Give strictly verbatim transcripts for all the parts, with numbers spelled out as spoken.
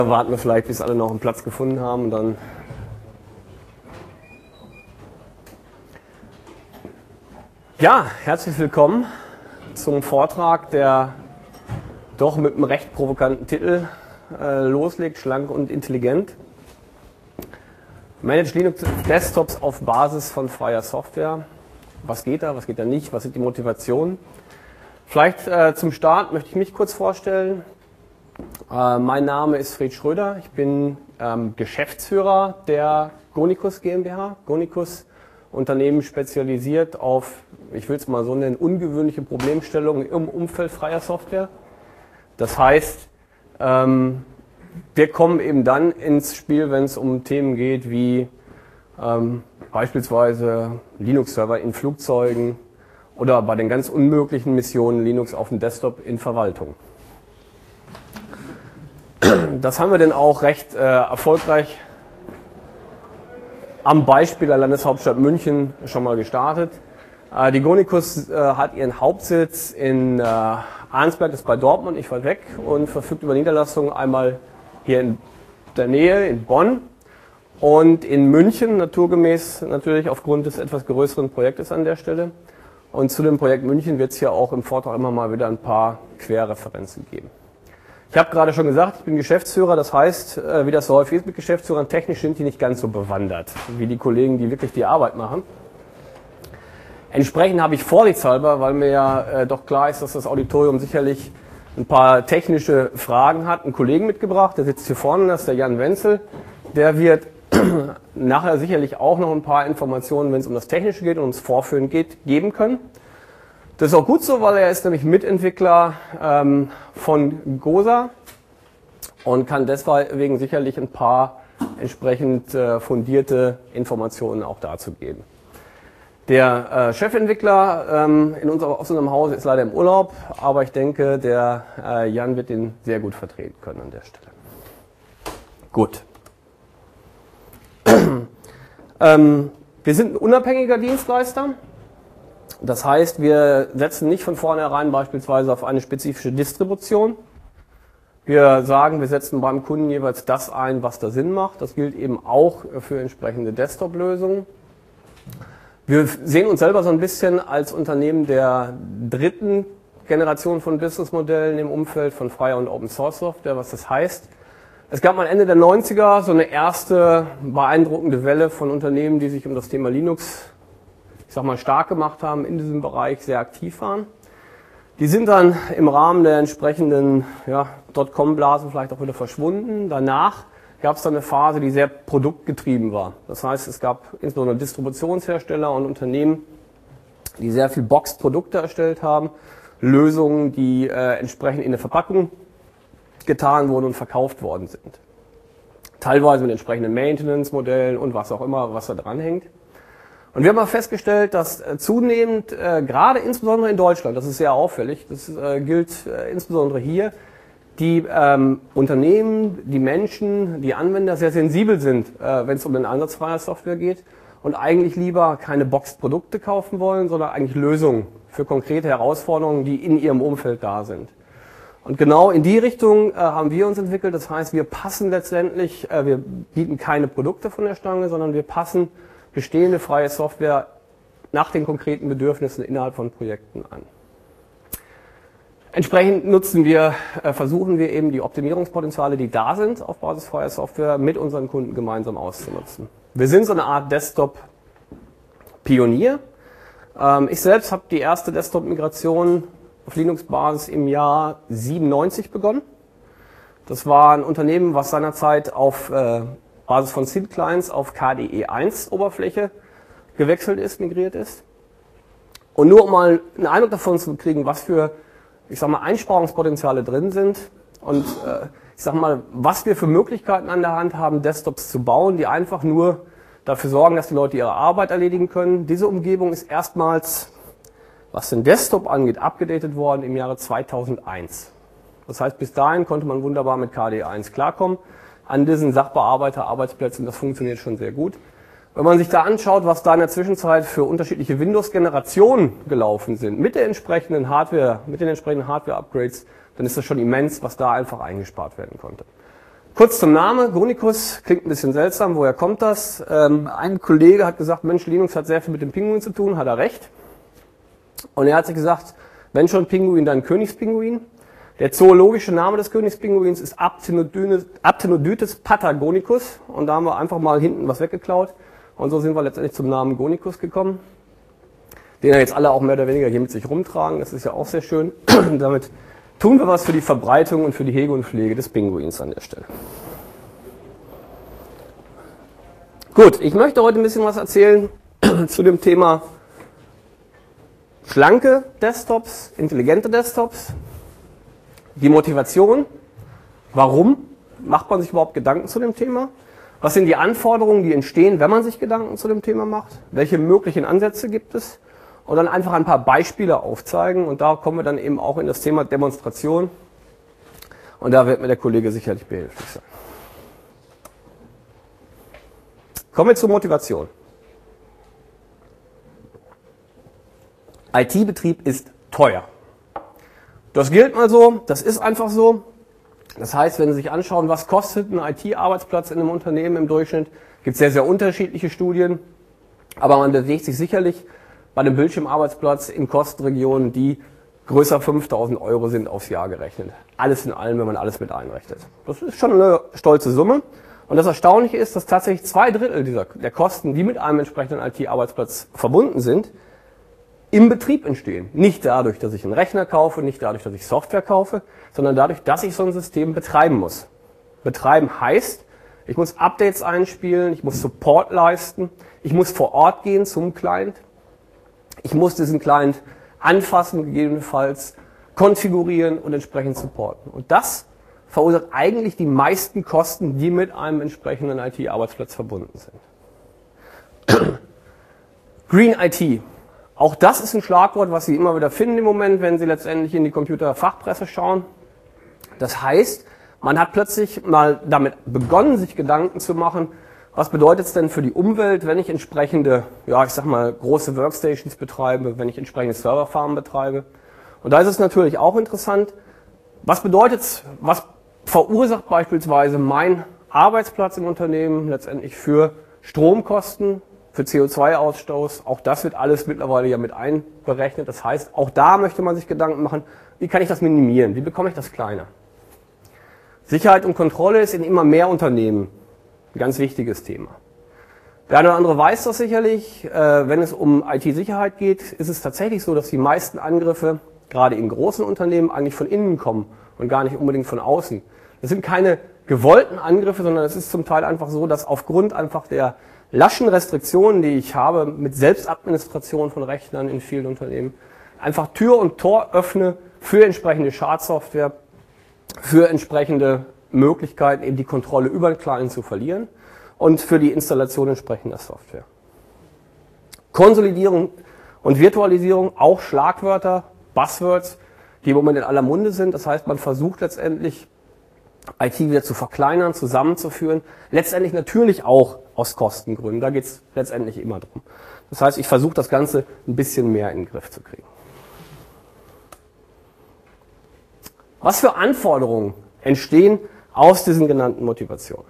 Warten wir vielleicht, bis alle noch einen Platz gefunden haben und dann. Ja, herzlich willkommen zum Vortrag, der doch mit einem recht provokanten Titel äh, loslegt, schlank und intelligent. Managed Linux Desktops auf Basis von freier Software. Was geht da, was geht da nicht, was sind die Motivationen? Vielleicht äh, zum Start möchte ich mich kurz vorstellen. Äh, mein Name ist Fred Schröder, ich bin ähm, Geschäftsführer der Gonicus GmbH. Gonicus, Unternehmen spezialisiert auf, ich will es mal so nennen, ungewöhnliche Problemstellungen im Umfeld freier Software. Das heißt, ähm, wir kommen eben dann ins Spiel, wenn es um Themen geht wie ähm, beispielsweise Linux-Server in Flugzeugen oder bei den ganz unmöglichen Missionen Linux auf dem Desktop in Verwaltung. Das haben wir denn auch recht äh, erfolgreich am Beispiel der Landeshauptstadt München schon mal gestartet. Äh, die Gonicus äh, hat ihren Hauptsitz in äh, Arnsberg, das ist bei Dortmund, nicht weit weg, und verfügt über Niederlassungen einmal hier in der Nähe, in Bonn, und in München, naturgemäß natürlich aufgrund des etwas größeren Projektes an der Stelle. Und zu dem Projekt München wird es hier auch im Vortrag immer mal wieder ein paar Querreferenzen geben. Ich habe gerade schon gesagt, ich bin Geschäftsführer, das heißt, wie das so häufig ist mit Geschäftsführern, technisch sind die nicht ganz so bewandert wie die Kollegen, die wirklich die Arbeit machen. Entsprechend habe ich vorsichtshalber, weil mir ja äh, doch klar ist, dass das Auditorium sicherlich ein paar technische Fragen hat, einen Kollegen mitgebracht, der sitzt hier vorne, das ist der Jan Wenzel. Der wird nachher sicherlich auch noch ein paar Informationen, wenn es um das Technische geht und ums Vorführen geht, geben können. Das ist auch gut so, weil er ist nämlich Mitentwickler ähm, von GOSA und kann deswegen sicherlich ein paar entsprechend äh, fundierte Informationen auch dazu geben. Der äh, Chefentwickler ähm, in unser, aus unserem Hause ist leider im Urlaub, aber ich denke, der äh, Jan wird den sehr gut vertreten können an der Stelle. Gut. ähm, wir sind ein unabhängiger Dienstleister. Das heißt, wir setzen nicht von vornherein beispielsweise auf eine spezifische Distribution. Wir sagen, wir setzen beim Kunden jeweils das ein, was da Sinn macht. Das gilt eben auch für entsprechende Desktop-Lösungen. Wir sehen uns selber so ein bisschen als Unternehmen der dritten Generation von Businessmodellen im Umfeld von freier und Open Source Software. Was das heißt? Es gab mal Ende der neunziger so eine erste beeindruckende Welle von Unternehmen, die sich um das Thema Linux, ich sag mal, stark gemacht haben, in diesem Bereich sehr aktiv waren. Die sind dann im Rahmen der entsprechenden ja, Dotcom-Blasen vielleicht auch wieder verschwunden. Danach gab es dann eine Phase, die sehr produktgetrieben war. Das heißt, es gab insbesondere Distributionshersteller und Unternehmen, die sehr viel Boxed-Produkte erstellt haben, Lösungen, die äh, entsprechend in eine Verpackung getan wurden und verkauft worden sind. Teilweise mit entsprechenden Maintenance-Modellen und was auch immer, was da dran hängt. Und wir haben mal festgestellt, dass äh, zunehmend, äh, gerade insbesondere in Deutschland, das ist sehr auffällig, das äh, gilt äh, insbesondere hier, die ähm, Unternehmen, die Menschen, die Anwender sehr sensibel sind, äh, wenn es um den Einsatz freier Software geht und eigentlich lieber keine Boxed-Produkte kaufen wollen, sondern eigentlich Lösungen für konkrete Herausforderungen, die in ihrem Umfeld da sind. Und genau in die Richtung äh, haben wir uns entwickelt. Das heißt, wir passen letztendlich, äh, wir bieten keine Produkte von der Stange, sondern wir passen bestehende freie Software nach den konkreten Bedürfnissen innerhalb von Projekten an. Entsprechend nutzen wir, äh, versuchen wir eben die Optimierungspotenziale, die da sind, auf Basis freier Software mit unseren Kunden gemeinsam auszunutzen. Wir sind so eine Art Desktop-Pionier. Ähm, ich selbst habe die erste Desktop-Migration auf Linux-Basis im Jahr siebenundneunzig begonnen. Das war ein Unternehmen, was seinerzeit auf äh, Basis von C I D-Clients auf K D E eins Oberfläche gewechselt ist, migriert ist. Und nur um mal einen Eindruck davon zu kriegen, was für, ich sag mal, Einsparungspotenziale drin sind und äh, ich sag mal, was wir für Möglichkeiten an der Hand haben, Desktops zu bauen, die einfach nur dafür sorgen, dass die Leute ihre Arbeit erledigen können. Diese Umgebung ist erstmals, was den Desktop angeht, abgedatet worden im Jahre zweitausendeins. Das heißt, bis dahin konnte man wunderbar mit K D E eins klarkommen. An diesen Sachbearbeiter-Arbeitsplätzen, das funktioniert schon sehr gut. Wenn man sich da anschaut, was da in der Zwischenzeit für unterschiedliche Windows-Generationen gelaufen sind, mit der entsprechenden Hardware, mit den entsprechenden Hardware-Upgrades, dann ist das schon immens, was da einfach eingespart werden konnte. Kurz zum Namen, Gonicus, klingt ein bisschen seltsam, woher kommt das? Ähm, ein Kollege hat gesagt, Mensch, Linux hat sehr viel mit dem Pinguin zu tun, hat er recht. Und er hat sich gesagt, wenn schon Pinguin, dann Königspinguin. Der zoologische Name des Königspinguins ist Aptenodytes patagonicus und da haben wir einfach mal hinten was weggeklaut und so sind wir letztendlich zum Namen Gonicus gekommen, den ja jetzt alle auch mehr oder weniger hier mit sich rumtragen, das ist ja auch sehr schön. Damit tun wir was für die Verbreitung und für die Hege und Pflege des Pinguins an der Stelle. Gut, ich möchte heute ein bisschen was erzählen zu dem Thema schlanke Desktops, intelligente Desktops, die Motivation, warum macht man sich überhaupt Gedanken zu dem Thema, was sind die Anforderungen, die entstehen, wenn man sich Gedanken zu dem Thema macht, welche möglichen Ansätze gibt es und dann einfach ein paar Beispiele aufzeigen und da kommen wir dann eben auch in das Thema Demonstration und da wird mir der Kollege sicherlich behilflich sein. Kommen wir zur Motivation. I T-Betrieb ist teuer. Das gilt mal so, das ist einfach so. Das heißt, wenn Sie sich anschauen, was kostet ein I T-Arbeitsplatz in einem Unternehmen im Durchschnitt, gibt es sehr, sehr unterschiedliche Studien. Aber man bewegt sich sicherlich bei einem Bildschirmarbeitsplatz in Kostenregionen, die größer fünftausend Euro sind aufs Jahr gerechnet. Alles in allem, wenn man alles mit einrechnet. Das ist schon eine stolze Summe. Und das Erstaunliche ist, dass tatsächlich zwei Drittel dieser, der Kosten, die mit einem entsprechenden I T-Arbeitsplatz verbunden sind, im Betrieb entstehen. Nicht dadurch, dass ich einen Rechner kaufe, nicht dadurch, dass ich Software kaufe, sondern dadurch, dass ich so ein System betreiben muss. Betreiben heißt, ich muss Updates einspielen, ich muss Support leisten, ich muss vor Ort gehen zum Client, ich muss diesen Client anfassen, gegebenenfalls konfigurieren und entsprechend supporten. Und das verursacht eigentlich die meisten Kosten, die mit einem entsprechenden I T-Arbeitsplatz verbunden sind. Green I T. Auch das ist ein Schlagwort, was Sie immer wieder finden im Moment, wenn Sie letztendlich in die Computerfachpresse schauen. Das heißt, man hat plötzlich mal damit begonnen, sich Gedanken zu machen, was bedeutet es denn für die Umwelt, wenn ich entsprechende, ja, ich sag mal, große Workstations betreibe, wenn ich entsprechende Serverfarmen betreibe. Und da ist es natürlich auch interessant, was bedeutet es, was verursacht beispielsweise mein Arbeitsplatz im Unternehmen letztendlich für Stromkosten, für C O zwei Ausstoß, auch das wird alles mittlerweile ja mit einberechnet. Das heißt, auch da möchte man sich Gedanken machen, wie kann ich das minimieren, wie bekomme ich das kleiner. Sicherheit und Kontrolle ist in immer mehr Unternehmen ein ganz wichtiges Thema. Der eine oder andere weiß das sicherlich, wenn es um I T-Sicherheit geht, ist es tatsächlich so, dass die meisten Angriffe, gerade in großen Unternehmen, eigentlich von innen kommen und gar nicht unbedingt von außen. Das sind keine gewollten Angriffe, sondern es ist zum Teil einfach so, dass aufgrund einfach der laschen Restriktionen, die ich habe mit Selbstadministration von Rechnern in vielen Unternehmen, einfach Tür und Tor öffne für entsprechende Schadsoftware, für entsprechende Möglichkeiten, eben die Kontrolle über den Client zu verlieren und für die Installation entsprechender Software. Konsolidierung und Virtualisierung, auch Schlagwörter, Buzzwords, die im Moment in aller Munde sind. Das heißt, man versucht letztendlich, I T wieder zu verkleinern, zusammenzuführen. Letztendlich natürlich auch aus Kostengründen. Da geht es letztendlich immer drum. Das heißt, ich versuche das Ganze ein bisschen mehr in den Griff zu kriegen. Was für Anforderungen entstehen aus diesen genannten Motivationen?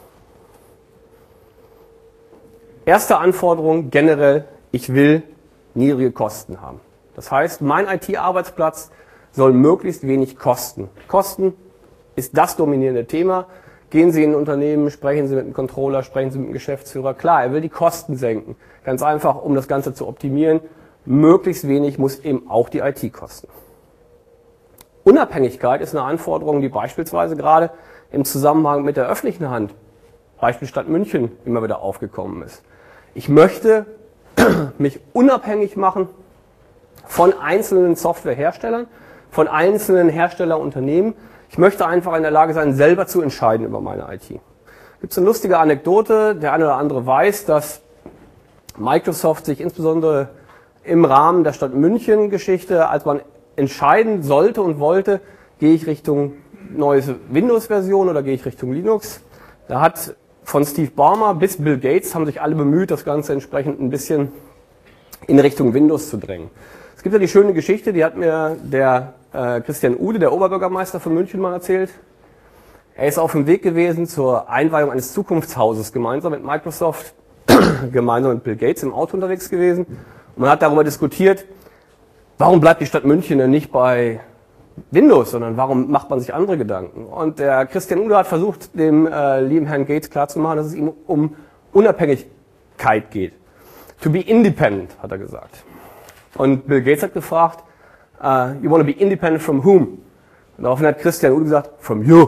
Erste Anforderung generell, ich will niedrige Kosten haben. Das heißt, mein I T-Arbeitsplatz soll möglichst wenig kosten. Kosten ist das dominierende Thema. Gehen Sie in ein Unternehmen, sprechen Sie mit dem Controller, sprechen Sie mit dem Geschäftsführer. Klar, er will die Kosten senken. Ganz einfach, um das Ganze zu optimieren. Möglichst wenig muss eben auch die I T kosten. Unabhängigkeit ist eine Anforderung, die beispielsweise gerade im Zusammenhang mit der öffentlichen Hand, Beispiel Stadt München, immer wieder aufgekommen ist. Ich möchte mich unabhängig machen von einzelnen Softwareherstellern, von einzelnen Herstellerunternehmen. Ich möchte einfach in der Lage sein, selber zu entscheiden über meine I T. Gibt es eine lustige Anekdote, der eine oder andere weiß, dass Microsoft sich insbesondere im Rahmen der Stadt München-Geschichte, als man entscheiden sollte und wollte, gehe ich Richtung neues Windows-Version oder gehe ich Richtung Linux. Da hat von Steve Ballmer bis Bill Gates haben sich alle bemüht, das Ganze entsprechend ein bisschen in Richtung Windows zu drängen. Es gibt ja die schöne Geschichte, die hat mir der äh, Christian Ude, der Oberbürgermeister von München, mal erzählt. Er ist auf dem Weg gewesen zur Einweihung eines Zukunftshauses, gemeinsam mit Microsoft, gemeinsam mit Bill Gates im Auto unterwegs gewesen. Und man hat darüber diskutiert, warum bleibt die Stadt München denn nicht bei Windows, sondern warum macht man sich andere Gedanken? Und der Christian Ude hat versucht, dem äh, lieben Herrn Gates klarzumachen, dass es ihm um Unabhängigkeit geht. To be independent, hat er gesagt. Und Bill Gates hat gefragt, uh, you want to be independent from whom? Und daraufhin hat Christian Ude gesagt, from you.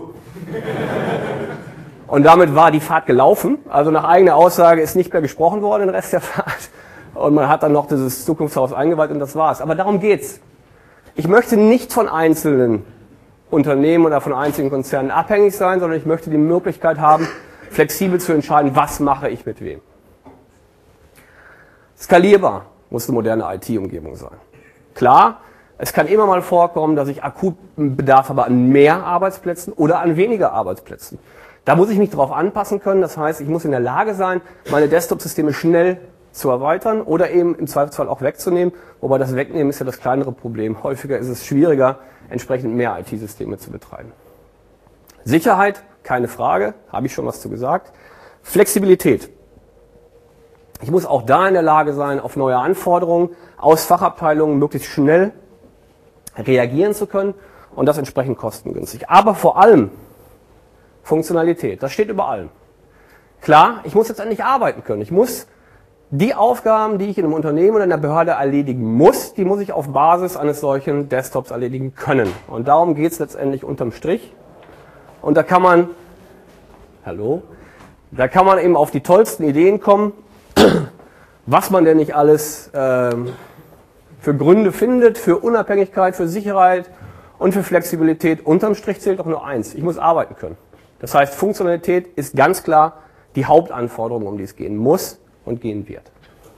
Und damit war die Fahrt gelaufen. Also nach eigener Aussage ist nicht mehr gesprochen worden, den Rest der Fahrt. Und man hat dann noch dieses Zukunftshaus eingeweiht und das war's. Aber darum geht's. Ich möchte nicht von einzelnen Unternehmen oder von einzelnen Konzernen abhängig sein, sondern ich möchte die Möglichkeit haben, flexibel zu entscheiden, was mache ich mit wem. Skalierbar muss eine moderne I T-Umgebung sein. Klar, es kann immer mal vorkommen, dass ich akuten Bedarf habe an mehr Arbeitsplätzen oder an weniger Arbeitsplätzen. Da muss ich mich darauf anpassen können. Das heißt, ich muss in der Lage sein, meine Desktop-Systeme schnell zu erweitern oder eben im Zweifelsfall auch wegzunehmen. Wobei das Wegnehmen ist ja das kleinere Problem. Häufiger ist es schwieriger, entsprechend mehr I T-Systeme zu betreiben. Sicherheit, keine Frage, habe ich schon was zu gesagt. Flexibilität. Ich muss auch da in der Lage sein, auf neue Anforderungen aus Fachabteilungen möglichst schnell reagieren zu können und das entsprechend kostengünstig. Aber vor allem Funktionalität, das steht über allem. Klar, ich muss jetzt endlich arbeiten können. Ich muss die Aufgaben, die ich in einem Unternehmen oder in einer Behörde erledigen muss, die muss ich auf Basis eines solchen Desktops erledigen können. Und darum geht es letztendlich unterm Strich. Und da kann man, hallo, da kann man eben auf die tollsten Ideen kommen, was man denn nicht alles ähm, für Gründe findet, für Unabhängigkeit, für Sicherheit und für Flexibilität. Unterm Strich zählt doch nur eins, ich muss arbeiten können. Das heißt, Funktionalität ist ganz klar die Hauptanforderung, um die es gehen muss und gehen wird.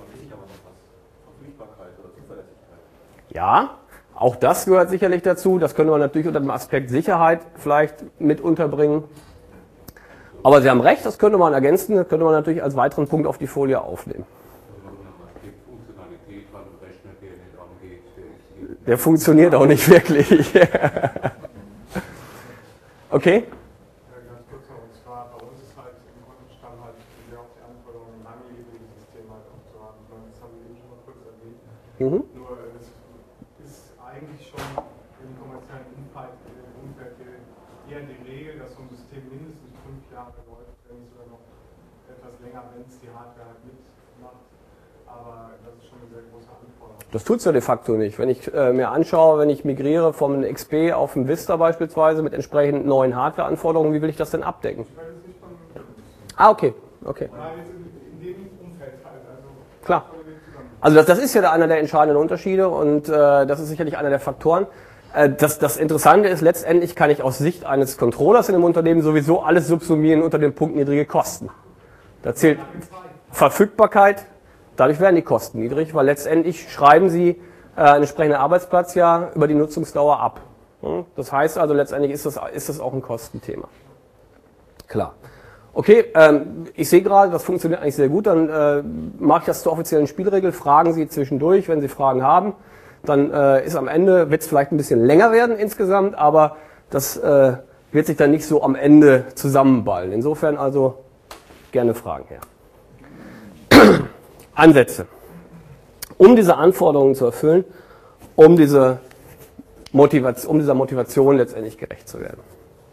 Ja, auch das gehört sicherlich dazu. Das können wir natürlich unter dem Aspekt Sicherheit vielleicht mit unterbringen. Aber Sie haben recht, das könnte man ergänzen, das könnte man natürlich als weiteren Punkt auf die Folie aufnehmen. Der funktioniert auch nicht wirklich. Okay? Mhm. Nur es ist eigentlich schon im kommerziellen Umfeld, Umfeld eher die Regel, dass so ein System mindestens fünf Jahre läuft, wenn nicht sogar noch etwas länger, wenn es die Hardware halt mitmacht. Aber das ist schon eine sehr große Anforderung. Das tut es ja de facto nicht. Wenn ich äh, mir anschaue, wenn ich migriere vom X P auf ein Vista beispielsweise mit entsprechend neuen Hardware-Anforderungen, wie will ich das denn abdecken? Ich weiß es nicht von Ah, okay. okay. Nein, jetzt in, in dem Umfeld halt. Also Klar. Also das, das ist ja einer der entscheidenden Unterschiede und äh, das ist sicherlich einer der Faktoren. Äh, das, das Interessante ist, letztendlich kann ich aus Sicht eines Controllers in einem Unternehmen sowieso alles subsumieren unter dem Punkt niedrige Kosten. Da zählt Verfügbarkeit, dadurch werden die Kosten niedrig, weil letztendlich schreiben Sie äh, einen entsprechenden Arbeitsplatz ja über die Nutzungsdauer ab. Das heißt also, letztendlich ist das, ist das auch ein Kostenthema. Klar. Okay, ähm, ich sehe gerade, das funktioniert eigentlich sehr gut, dann äh, mache ich das zur offiziellen Spielregel, fragen Sie zwischendurch, wenn Sie Fragen haben, dann äh, ist am Ende, wird es vielleicht ein bisschen länger werden insgesamt, aber das äh, wird sich dann nicht so am Ende zusammenballen. Insofern also gerne Fragen her. Ansätze. Um diese Anforderungen zu erfüllen, um, diese Motivation, um dieser Motivation letztendlich gerecht zu werden.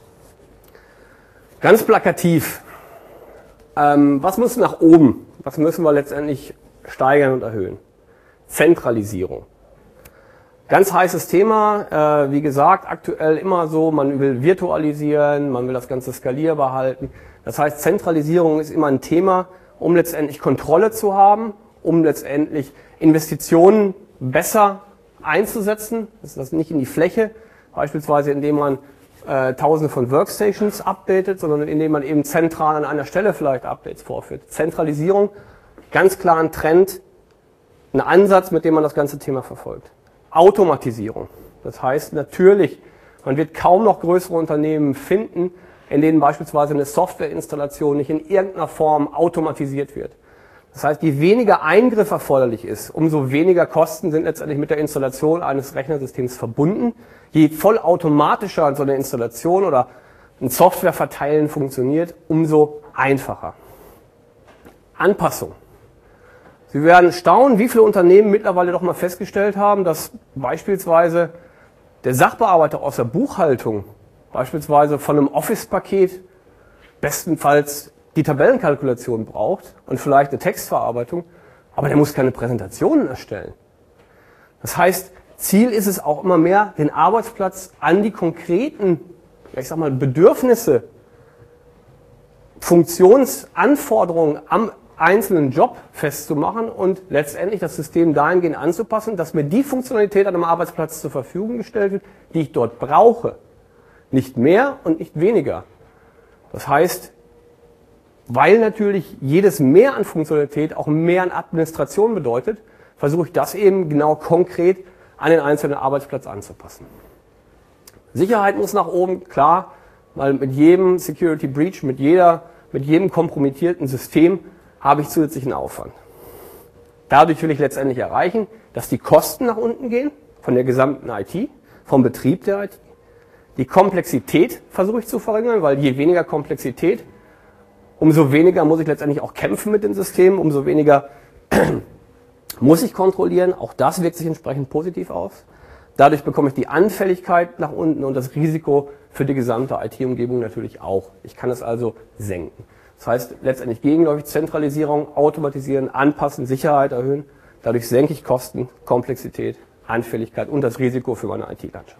Ganz plakativ. Ähm, was muss nach oben? Was müssen wir letztendlich steigern und erhöhen? Zentralisierung. Ganz heißes Thema, äh, wie gesagt, aktuell immer so, man will virtualisieren, man will das Ganze skalierbar halten. Das heißt, Zentralisierung ist immer ein Thema, um letztendlich Kontrolle zu haben, um letztendlich Investitionen besser einzusetzen. Das ist das nicht in die Fläche, beispielsweise indem man äh, tausende von Workstations updatet, sondern indem man eben zentral an einer Stelle vielleicht Updates vorführt. Zentralisierung, ganz klar ein Trend, ein Ansatz, mit dem man das ganze Thema verfolgt. Automatisierung. Das heißt natürlich, man wird kaum noch größere Unternehmen finden, in denen beispielsweise eine Softwareinstallation nicht in irgendeiner Form automatisiert wird. Das heißt, je weniger Eingriff erforderlich ist, umso weniger Kosten sind letztendlich mit der Installation eines Rechnersystems verbunden. Je vollautomatischer so eine Installation oder ein Softwareverteilen funktioniert, umso einfacher. Anpassung. Sie werden staunen, wie viele Unternehmen mittlerweile doch mal festgestellt haben, dass beispielsweise der Sachbearbeiter aus der Buchhaltung beispielsweise von einem Office-Paket bestenfalls die Tabellenkalkulation braucht und vielleicht eine Textverarbeitung, aber der muss keine Präsentationen erstellen. Das heißt, Ziel ist es auch immer mehr, den Arbeitsplatz an die konkreten, ich sag mal, Bedürfnisse, Funktionsanforderungen am einzelnen Job festzumachen und letztendlich das System dahingehend anzupassen, dass mir die Funktionalität an einem Arbeitsplatz zur Verfügung gestellt wird, die ich dort brauche. Nicht mehr und nicht weniger. Das heißt, weil natürlich jedes Mehr an Funktionalität auch mehr an Administration bedeutet, versuche ich das eben genau konkret an den einzelnen Arbeitsplatz anzupassen. Sicherheit muss nach oben, klar, weil mit jedem Security Breach, mit, jeder, mit jedem kompromittierten System habe ich zusätzlichen Aufwand. Dadurch will ich letztendlich erreichen, dass die Kosten nach unten gehen, von der gesamten I T, vom Betrieb der I T. Die Komplexität versuche ich zu verringern, weil je weniger Komplexität, umso weniger muss ich letztendlich auch kämpfen mit den Systemen, umso weniger muss ich kontrollieren. Auch das wirkt sich entsprechend positiv aus. Dadurch bekomme ich die Anfälligkeit nach unten und das Risiko für die gesamte I T-Umgebung natürlich auch. Ich kann es also senken. Das heißt letztendlich gegenläufig Zentralisierung, automatisieren, anpassen, Sicherheit erhöhen. Dadurch senke ich Kosten, Komplexität, Anfälligkeit und das Risiko für meine I T-Landschaft.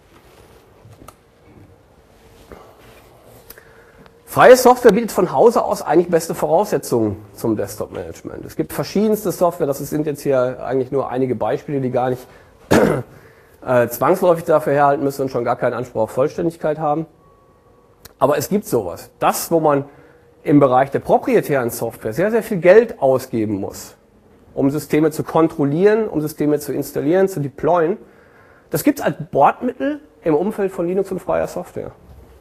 Freie Software bietet von Hause aus eigentlich beste Voraussetzungen zum Desktop-Management. Es gibt verschiedenste Software, das sind jetzt hier eigentlich nur einige Beispiele, die gar nicht äh, zwangsläufig dafür herhalten müssen und schon gar keinen Anspruch auf Vollständigkeit haben. Aber es gibt sowas. Das, wo man im Bereich der proprietären Software sehr, sehr viel Geld ausgeben muss, um Systeme zu kontrollieren, um Systeme zu installieren, zu deployen, das gibt es als Bordmittel im Umfeld von Linux und freier Software.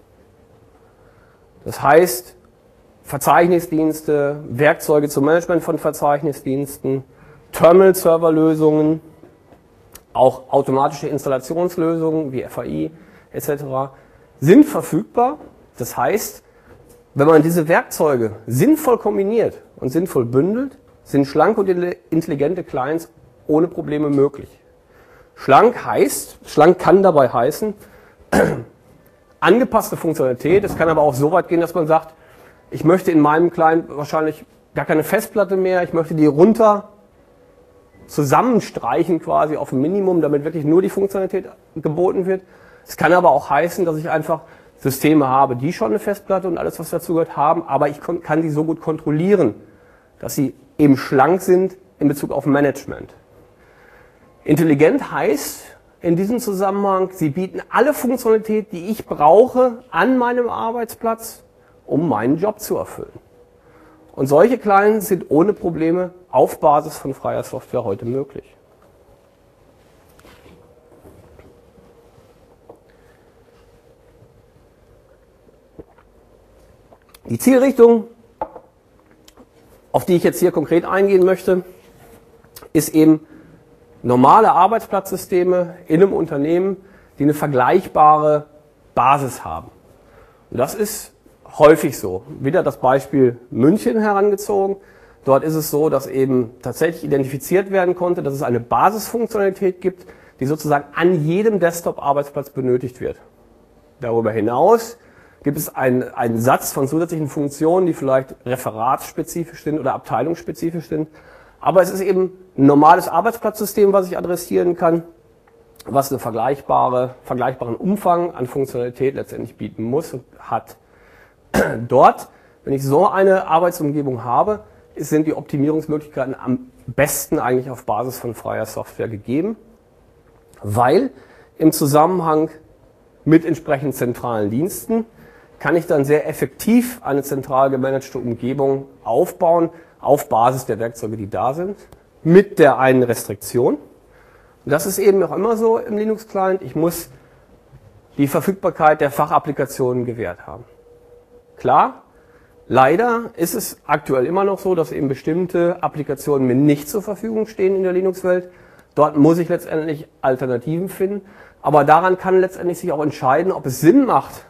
Das heißt, Verzeichnisdienste, Werkzeuge zum Management von Verzeichnisdiensten, Terminal-Server-Lösungen, auch automatische Installationslösungen wie F A I et cetera sind verfügbar. Das heißt, wenn man diese Werkzeuge sinnvoll kombiniert und sinnvoll bündelt, sind schlanke und intelligente Clients ohne Probleme möglich. Schlank heißt, schlank kann dabei heißen, angepasste Funktionalität. Es kann aber auch so weit gehen, dass man sagt, ich möchte in meinem Client wahrscheinlich gar keine Festplatte mehr, ich möchte die runter zusammenstreichen quasi auf ein Minimum, damit wirklich nur die Funktionalität geboten wird. Es kann aber auch heißen, dass ich einfach Systeme habe, die schon eine Festplatte und alles, was dazugehört, haben, aber ich kann die so gut kontrollieren, dass sie eben schlank sind in Bezug auf Management. Intelligent heißt in diesem Zusammenhang, sie bieten alle Funktionalität, die ich brauche, an meinem Arbeitsplatz, um meinen Job zu erfüllen. Und solche Clients sind ohne Probleme auf Basis von freier Software heute möglich. Die Zielrichtung, auf die ich jetzt hier konkret eingehen möchte, ist eben normale Arbeitsplatzsysteme in einem Unternehmen, die eine vergleichbare Basis haben. Und das ist häufig so. Wieder das Beispiel München herangezogen. Dort ist es so, dass eben tatsächlich identifiziert werden konnte, dass es eine Basisfunktionalität gibt, die sozusagen an jedem Desktop-Arbeitsplatz benötigt wird. Darüber hinaus gibt es einen, einen Satz von zusätzlichen Funktionen, die vielleicht referatsspezifisch sind oder abteilungsspezifisch sind. Aber es ist eben ein normales Arbeitsplatzsystem, was ich adressieren kann, was einen vergleichbare, vergleichbaren Umfang an Funktionalität letztendlich bieten muss und hat. Dort, wenn ich so eine Arbeitsumgebung habe, sind die Optimierungsmöglichkeiten am besten eigentlich auf Basis von freier Software gegeben, weil im Zusammenhang mit entsprechend zentralen Diensten kann ich dann sehr effektiv eine zentral gemanagte Umgebung aufbauen, auf Basis der Werkzeuge, die da sind, mit der einen Restriktion. Und das ist eben auch immer so im Linux-Client, ich muss die Verfügbarkeit der Fachapplikationen gewährt haben. Klar, leider ist es aktuell immer noch so, dass eben bestimmte Applikationen mir nicht zur Verfügung stehen in der Linux-Welt. Dort muss ich letztendlich Alternativen finden, aber daran kann letztendlich sich auch entscheiden, ob es Sinn macht,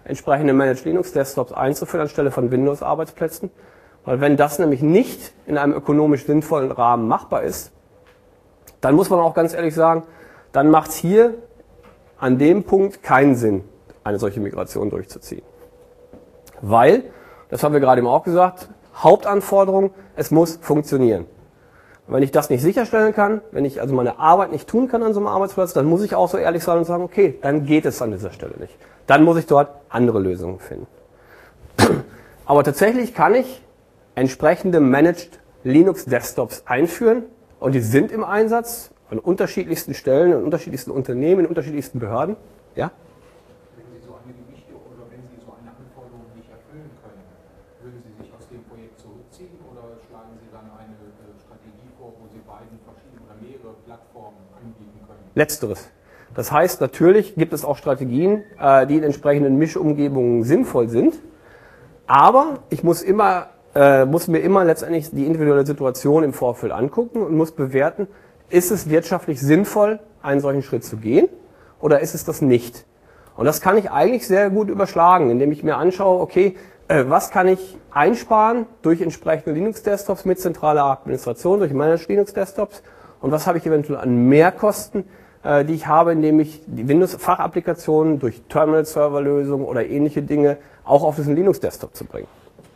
entsprechende Managed Linux Desktops einzuführen anstelle von Windows Arbeitsplätzen. Weil wenn das nämlich nicht in einem ökonomisch sinnvollen Rahmen machbar ist, dann muss man auch ganz ehrlich sagen, dann macht es hier an dem Punkt keinen Sinn, eine solche Migration durchzuziehen. Weil, das haben wir gerade eben auch gesagt, Hauptanforderung, es muss funktionieren. Und wenn ich das nicht sicherstellen kann, wenn ich also meine Arbeit nicht tun kann an so einem Arbeitsplatz, dann muss ich auch so ehrlich sein und sagen, okay, dann geht es an dieser Stelle nicht. Dann muss ich dort andere Lösungen finden. Aber tatsächlich kann ich entsprechende Managed Linux Desktops einführen und die sind im Einsatz an unterschiedlichsten Stellen, in unterschiedlichsten Unternehmen, in unterschiedlichsten Behörden. Ja? Wenn Sie so eine Gewichte oder wenn Sie so eine Anforderung nicht erfüllen können, würden Sie sich aus dem Projekt zurückziehen oder schlagen Sie dann eine äh, Strategie vor, wo Sie beiden verschiedene oder mehrere Plattformen anbieten können? Letzteres. Das heißt, natürlich gibt es auch Strategien, äh, die in entsprechenden Mischumgebungen sinnvoll sind, aber ich muss immer äh, muss mir immer letztendlich die individuelle Situation im Vorfeld angucken und muss bewerten, ist es wirtschaftlich sinnvoll, einen solchen Schritt zu gehen oder ist es das nicht? Und das kann ich eigentlich sehr gut überschlagen, indem ich mir anschaue, okay, äh, was kann ich einsparen durch entsprechende Linux-Desktops mit zentraler Administration, durch Managed Linux-Desktops und was habe ich eventuell an Mehrkosten, äh, die ich habe, indem ich die Windows-Fachapplikationen durch Terminal-Server-Lösungen oder ähnliche Dinge auch auf diesen Linux-Desktop zu bringen.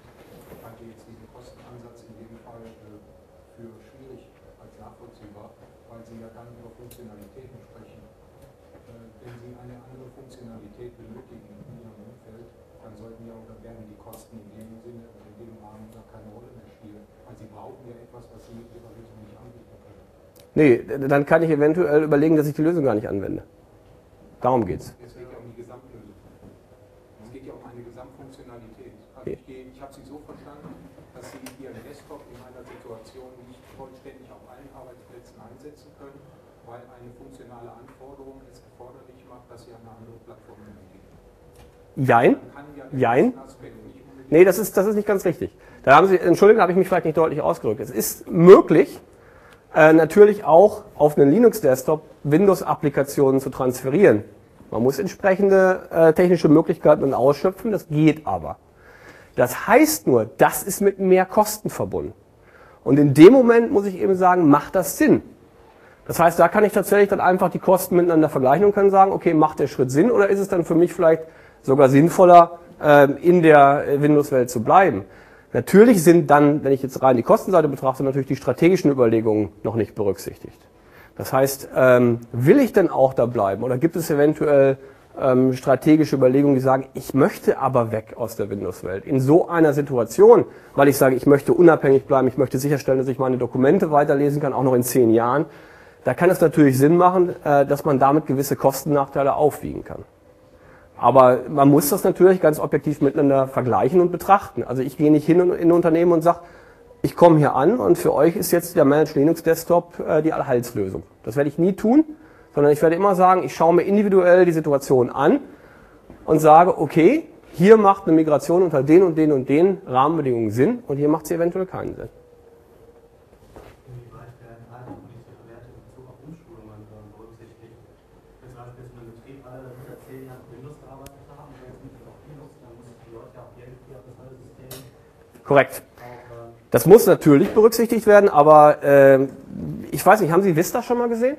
Nee, dann kann ich eventuell überlegen, dass ich die Lösung gar nicht anwende. Darum geht's. Es geht ja um die Gesamtlösung. Es geht ja um eine Gesamtfunktionalität. Also ich, ich habe Sie so verstanden, dass Sie Ihren Desktop in einer Situation nicht vollständig auf allen Arbeitsplätzen einsetzen können, weil eine funktionale Anforderung es erforderlich macht, dass Sie eine andere Plattform benötigen. Jein. Jein. Nee, das ist, das ist nicht ganz richtig. Da haben Sie, Entschuldigung, habe ich mich vielleicht nicht deutlich ausgedrückt. Es ist möglich, Äh, natürlich auch auf einen Linux-Desktop Windows-Applikationen zu transferieren. Man muss entsprechende äh, technische Möglichkeiten dann ausschöpfen, das geht aber. Das heißt nur, das ist mit mehr Kosten verbunden. Und in dem Moment muss ich eben sagen, macht das Sinn? Das heißt, da kann ich tatsächlich dann einfach die Kosten miteinander vergleichen und kann sagen, okay, macht der Schritt Sinn oder ist es dann für mich vielleicht sogar sinnvoller, äh, in der Windows-Welt zu bleiben? Natürlich sind dann, wenn ich jetzt rein die Kostenseite betrachte, natürlich die strategischen Überlegungen noch nicht berücksichtigt. Das heißt, ähm, will ich denn auch da bleiben oder gibt es eventuell ähm, strategische Überlegungen, die sagen, ich möchte aber weg aus der Windows-Welt. In so einer Situation, weil ich sage, ich möchte unabhängig bleiben, ich möchte sicherstellen, dass ich meine Dokumente weiterlesen kann, auch noch in zehn Jahren, da kann es natürlich Sinn machen, äh, dass man damit gewisse Kostennachteile aufwiegen kann. Aber man muss das natürlich ganz objektiv miteinander vergleichen und betrachten. Also ich gehe nicht hin in ein Unternehmen und sage, ich komme hier an und für euch ist jetzt der Managed Linux Desktop äh, die Allheilslösung. Das werde ich nie tun, sondern ich werde immer sagen, ich schaue mir individuell die Situation an und sage, okay, hier macht eine Migration unter den und den und den Rahmenbedingungen Sinn und hier macht sie eventuell keinen Sinn. Inwieweit werden alltagspolitische Werte in Bezug auf Umschulungen berücksichtigt? Wenn zum Beispiel in einem Betrieb alle unter zehn Jahren Windows gearbeitet haben und jetzt mit auf Linux, dann müssen die Leute ja auch irgendwie auf das neue System. Korrekt. Das muss natürlich berücksichtigt werden, aber äh, ich weiß nicht, haben Sie Vista schon mal gesehen?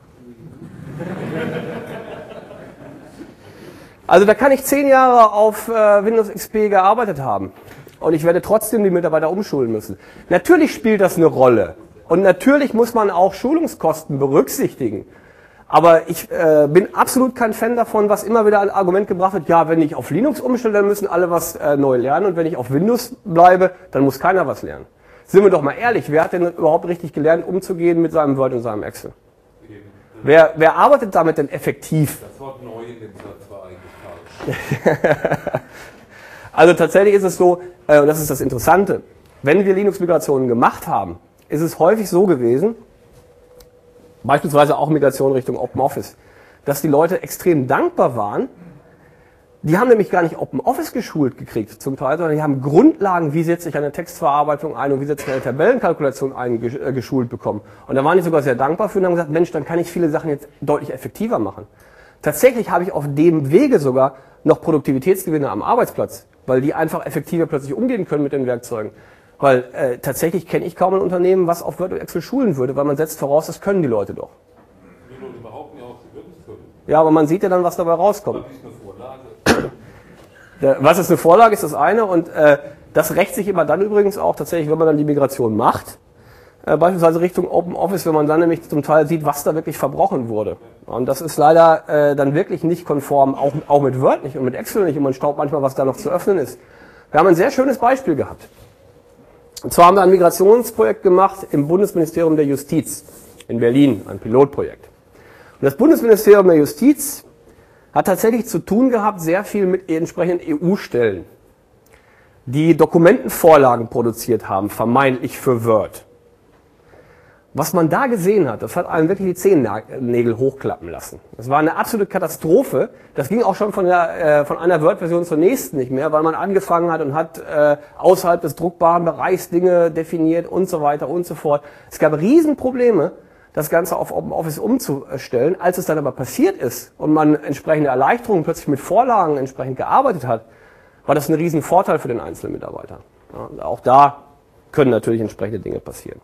Also da kann ich zehn Jahre auf äh, Windows X P gearbeitet haben und ich werde trotzdem die Mitarbeiter umschulen müssen. Natürlich spielt das eine Rolle und natürlich muss man auch Schulungskosten berücksichtigen. Aber ich äh, bin absolut kein Fan davon, was immer wieder ein Argument gebracht wird, ja, wenn ich auf Linux umstelle, dann müssen alle was äh, neu lernen und wenn ich auf Windows bleibe, dann muss keiner was lernen. Sind wir doch mal ehrlich, wer hat denn überhaupt richtig gelernt, umzugehen mit seinem Word und seinem Excel? Wer, wer arbeitet damit denn effektiv? Das Wort neu in dem Satz war eigentlich falsch. Also tatsächlich ist es so, äh, und das ist das Interessante, wenn wir Linux-Migrationen gemacht haben, ist es häufig so gewesen, beispielsweise auch Migration Richtung Open Office, dass die Leute extrem dankbar waren. Die haben nämlich gar nicht Open Office geschult gekriegt zum Teil, sondern die haben Grundlagen, wie setze ich eine Textverarbeitung ein und wie setze ich eine Tabellenkalkulation ein, geschult bekommen. Und da waren die sogar sehr dankbar für und haben gesagt, Mensch, dann kann ich viele Sachen jetzt deutlich effektiver machen. Tatsächlich habe ich auf dem Wege sogar noch Produktivitätsgewinne am Arbeitsplatz, weil die einfach effektiver plötzlich umgehen können mit den Werkzeugen. Weil äh, tatsächlich kenne ich kaum ein Unternehmen, was auf Word und Excel schulen würde, weil man setzt voraus, das können die Leute doch. Die behaupten ja auch, sie würden es können. Ja, aber man sieht ja dann, was dabei rauskommt. Das ist eine Vorlage. Der, was ist eine Vorlage, ist das eine. Und äh, das rächt sich immer dann übrigens auch tatsächlich, wenn man dann die Migration macht. Äh, beispielsweise Richtung Open Office, wenn man dann nämlich zum Teil sieht, was da wirklich verbrochen wurde. Und das ist leider äh, dann wirklich nicht konform, auch, auch mit Word nicht und mit Excel nicht. Und man staubt manchmal, was da noch zu öffnen ist. Wir haben ein sehr schönes Beispiel gehabt. Und zwar haben wir ein Migrationsprojekt gemacht im Bundesministerium der Justiz in Berlin, ein Pilotprojekt. Und das Bundesministerium der Justiz hat tatsächlich zu tun gehabt, sehr viel mit entsprechenden E U-Stellen, die Dokumentenvorlagen produziert haben, vermeintlich für Word. Was man da gesehen hat, das hat einem wirklich die Zehennägel hochklappen lassen. Das war eine absolute Katastrophe. Das ging auch schon von, der, äh, von einer Word-Version zur nächsten nicht mehr, weil man angefangen hat und hat äh, außerhalb des druckbaren Bereichs Dinge definiert und so weiter und so fort. Es gab Riesenprobleme, das Ganze auf OpenOffice umzustellen. Als es dann aber passiert ist und man entsprechende Erleichterungen plötzlich mit Vorlagen entsprechend gearbeitet hat, war das ein riesen Vorteil für den einzelnen Mitarbeiter. Ja, auch da können natürlich entsprechende Dinge passieren.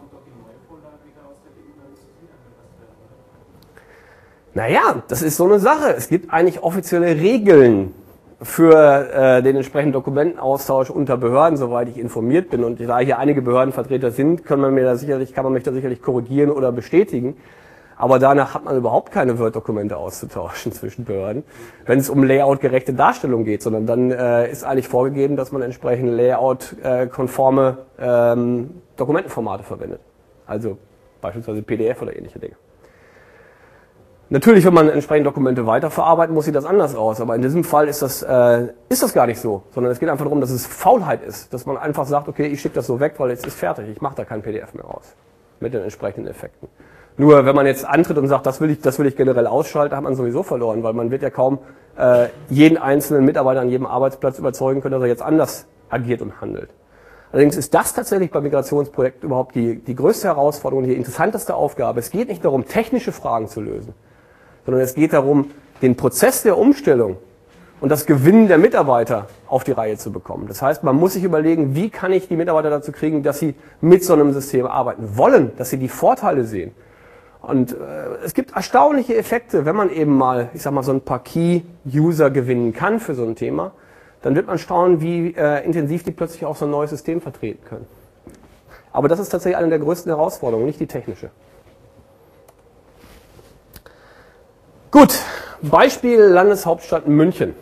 Naja, das ist so eine Sache. Es gibt eigentlich offizielle Regeln für äh, den entsprechenden Dokumentenaustausch unter Behörden, soweit ich informiert bin. Und da hier einige Behördenvertreter sind, kann man mir da sicherlich, kann man mich da sicherlich korrigieren oder bestätigen. Aber danach hat man überhaupt keine Word-Dokumente auszutauschen zwischen Behörden, wenn es um layoutgerechte Darstellung geht, sondern dann äh, ist eigentlich vorgegeben, dass man entsprechend layout-konforme ähm, Dokumentenformate verwendet. Also beispielsweise P D F oder ähnliche Dinge. Natürlich, wenn man entsprechend Dokumente weiterverarbeiten muss, sieht das anders aus. Aber in diesem Fall ist das, äh, ist das gar nicht so. Sondern es geht einfach darum, dass es Faulheit ist. Dass man einfach sagt, okay, ich schicke das so weg, weil jetzt ist fertig. Ich mache da kein P D F mehr raus. Mit den entsprechenden Effekten. Nur wenn man jetzt antritt und sagt, das will ich, das will ich generell ausschalten, hat man sowieso verloren. Weil man wird ja kaum äh, jeden einzelnen Mitarbeiter an jedem Arbeitsplatz überzeugen können, dass er jetzt anders agiert und handelt. Allerdings ist das tatsächlich bei Migrationsprojekten überhaupt die, die größte Herausforderung, die interessanteste Aufgabe. Es geht nicht darum, technische Fragen zu lösen, sondern es geht darum, den Prozess der Umstellung und das Gewinnen der Mitarbeiter auf die Reihe zu bekommen. Das heißt, man muss sich überlegen, wie kann ich die Mitarbeiter dazu kriegen, dass sie mit so einem System arbeiten wollen, dass sie die Vorteile sehen. Und äh, es gibt erstaunliche Effekte, wenn man eben mal, ich sag mal, so ein paar Key-User gewinnen kann für so ein Thema, dann wird man staunen, wie äh, intensiv die plötzlich auch so ein neues System vertreten können. Aber das ist tatsächlich eine der größten Herausforderungen, nicht die technische. Gut, Beispiel Landeshauptstadt München.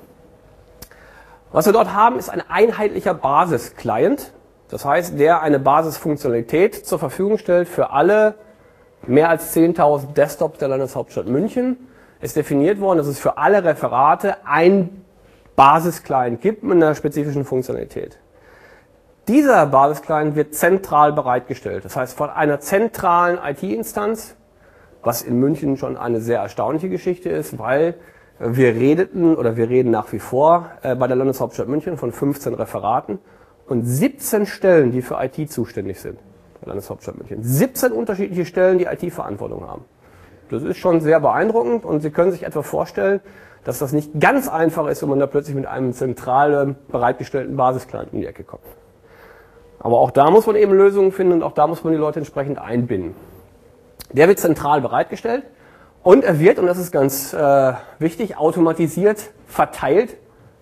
Was wir dort haben, ist ein einheitlicher Basis-Client. Das heißt, der eine Basisfunktionalität zur Verfügung stellt für alle mehr als zehntausend Desktops der Landeshauptstadt München. Ist definiert worden, dass es für alle Referate ein Basis-Client gibt mit einer spezifischen Funktionalität. Dieser Basis-Client wird zentral bereitgestellt. Das heißt, von einer zentralen I T-Instanz, was in München schon eine sehr erstaunliche Geschichte ist, weil wir redeten oder wir reden nach wie vor äh, bei der Landeshauptstadt München von fünfzehn Referaten und siebzehn Stellen, die für I T zuständig sind. Der Landeshauptstadt München. siebzehn unterschiedliche Stellen, die I T-Verantwortung haben. Das ist schon sehr beeindruckend und Sie können sich etwa vorstellen, dass das nicht ganz einfach ist, wenn man da plötzlich mit einem zentral bereitgestellten Basisclient in die Ecke kommt. Aber auch da muss man eben Lösungen finden und auch da muss man die Leute entsprechend einbinden. Der wird zentral bereitgestellt und er wird, und das ist ganz äh, wichtig, automatisiert verteilt.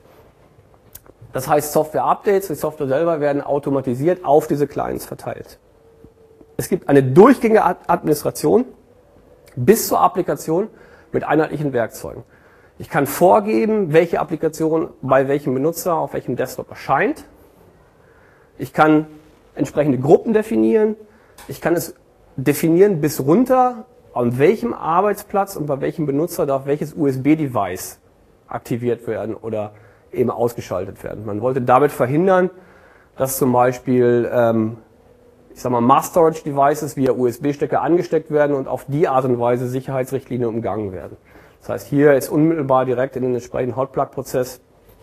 Das heißt, Software-Updates, die Software selber werden automatisiert auf diese Clients verteilt. Es gibt eine durchgängige Administration bis zur Applikation mit einheitlichen Werkzeugen. Ich kann vorgeben, welche Applikation bei welchem Benutzer auf welchem Desktop erscheint. Ich kann entsprechende Gruppen definieren. Ich kann es definieren bis runter, an welchem Arbeitsplatz und bei welchem Benutzer darf welches U S B-Device aktiviert werden oder eben ausgeschaltet werden. Man wollte damit verhindern, dass zum Beispiel ähm, ich sag mal, Mass-Storage-Devices via U S B-Stecker angesteckt werden und auf die Art und Weise Sicherheitsrichtlinien umgangen werden. Das heißt, hier ist unmittelbar direkt in den entsprechenden Hotplug-Prozess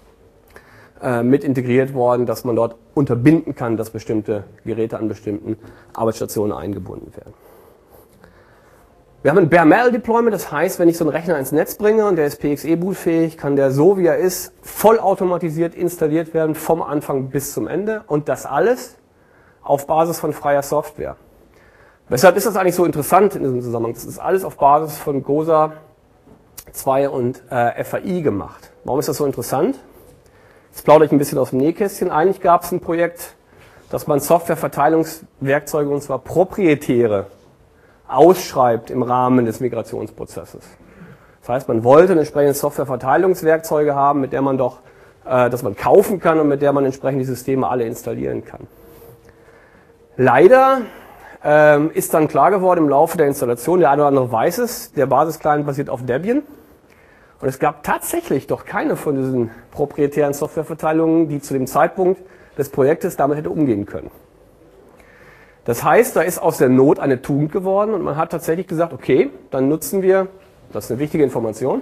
äh, mit integriert worden, dass man dort unterbinden kann, dass bestimmte Geräte an bestimmten Arbeitsstationen eingebunden werden. Wir haben ein Bare Metal Deployment, das heißt, wenn ich so einen Rechner ins Netz bringe und der ist P X E bootfähig, kann der so wie er ist, vollautomatisiert installiert werden, vom Anfang bis zum Ende und das alles auf Basis von freier Software. Weshalb ist das eigentlich so interessant in diesem Zusammenhang? Das ist alles auf Basis von Gosa zwei und äh, F A I gemacht. Warum ist das so interessant? Jetzt plaudere ich ein bisschen aus dem Nähkästchen. Eigentlich gab es ein Projekt, dass man Softwareverteilungswerkzeuge, und zwar proprietäre, ausschreibt im Rahmen des Migrationsprozesses. Das heißt, man wollte entsprechende Softwareverteilungswerkzeuge haben, mit der man doch, äh, dass man kaufen kann und mit der man entsprechend die Systeme alle installieren kann. Leider ähm, ist dann klar geworden im Laufe der Installation, der eine oder andere weiß es, der Basisclient basiert auf Debian. Und es gab tatsächlich doch keine von diesen proprietären Softwareverteilungen, die zu dem Zeitpunkt des Projektes damit hätte umgehen können. Das heißt, da ist aus der Not eine Tugend geworden und man hat tatsächlich gesagt, okay, dann nutzen wir, das ist eine wichtige Information,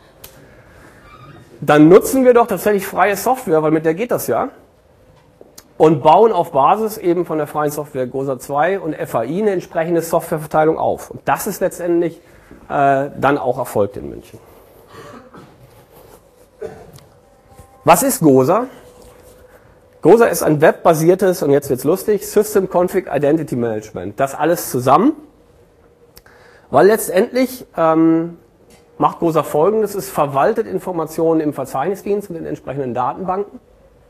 dann nutzen wir doch tatsächlich freie Software, weil mit der geht das ja, und bauen auf Basis eben von der freien Software Gosa zwei und F A I eine entsprechende Softwareverteilung auf. Und das ist letztendlich äh, dann auch erfolgt in München. Was ist Gosa? Gosa ist ein webbasiertes, und jetzt wird's lustig, System Config Identity Management. Das alles zusammen, weil letztendlich ähm, macht Gosa Folgendes, es verwaltet Informationen im Verzeichnisdienst und in entsprechenden Datenbanken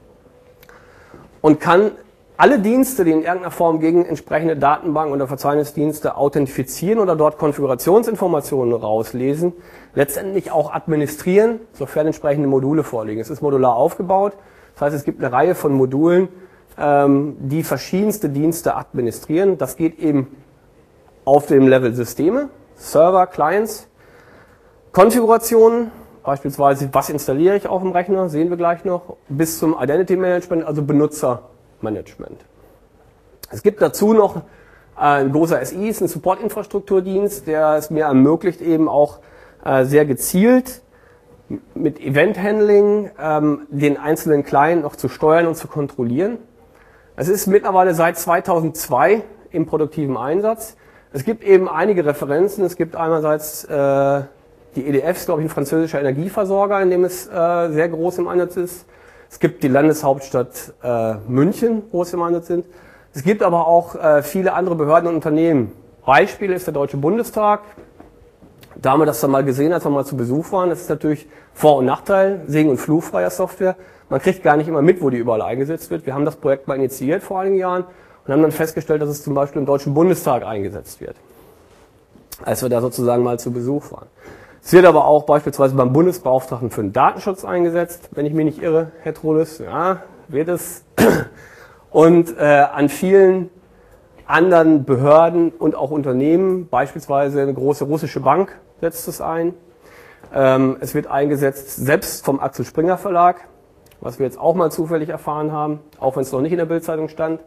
und kann alle Dienste, die in irgendeiner Form gegen entsprechende Datenbanken oder Verzeichnisdienste authentifizieren oder dort Konfigurationsinformationen rauslesen, letztendlich auch administrieren, sofern entsprechende Module vorliegen. Es ist modular aufgebaut. Das heißt, es gibt eine Reihe von Modulen, ähm, die verschiedenste Dienste administrieren. Das geht eben auf dem Level Systeme, Server, Clients, Konfigurationen, beispielsweise was installiere ich auf dem Rechner, sehen wir gleich noch, bis zum Identity Management, also Benutzermanagement. Es gibt dazu noch äh, ein Gosa S I, ist ein Support-Infrastrukturdienst, der es mir ermöglicht, eben auch äh, sehr gezielt mit Event-Handling ähm, den einzelnen Client noch zu steuern und zu kontrolliellen. Es ist mittlerweile seit zweitausendzwei im produktiven Einsatz. Es gibt eben einige Referenzen. Es gibt einerseits äh, die E D F, ist glaube ich ein französischer Energieversorger, in dem es äh, sehr groß im Einsatz ist. Es gibt die Landeshauptstadt äh, München, wo es im Einsatz sind. Es gibt aber auch äh, viele andere Behörden und Unternehmen. Beispiel ist der Deutsche Bundestag. Da haben wir das dann mal gesehen, als wir mal zu Besuch waren. Das ist natürlich Vor- und Nachteil, Segen und Fluch freier Software. Man kriegt gar nicht immer mit, wo die überall eingesetzt wird. Wir haben das Projekt mal initiiert vor einigen Jahren und haben dann festgestellt, dass es zum Beispiel im Deutschen Bundestag eingesetzt wird, als wir da sozusagen mal zu Besuch waren. Es wird aber auch beispielsweise beim Bundesbeauftragten für den Datenschutz eingesetzt, wenn ich mich nicht irre, Herr Trulis, ja, wird es. Und äh, an vielen anderen Behörden und auch Unternehmen, beispielsweise eine große russische Bank setzt es ein. Ähm, es wird eingesetzt, selbst vom Axel Springer Verlag, was wir jetzt auch mal zufällig erfahren haben, auch wenn es noch nicht in der Bild-Zeitung stand.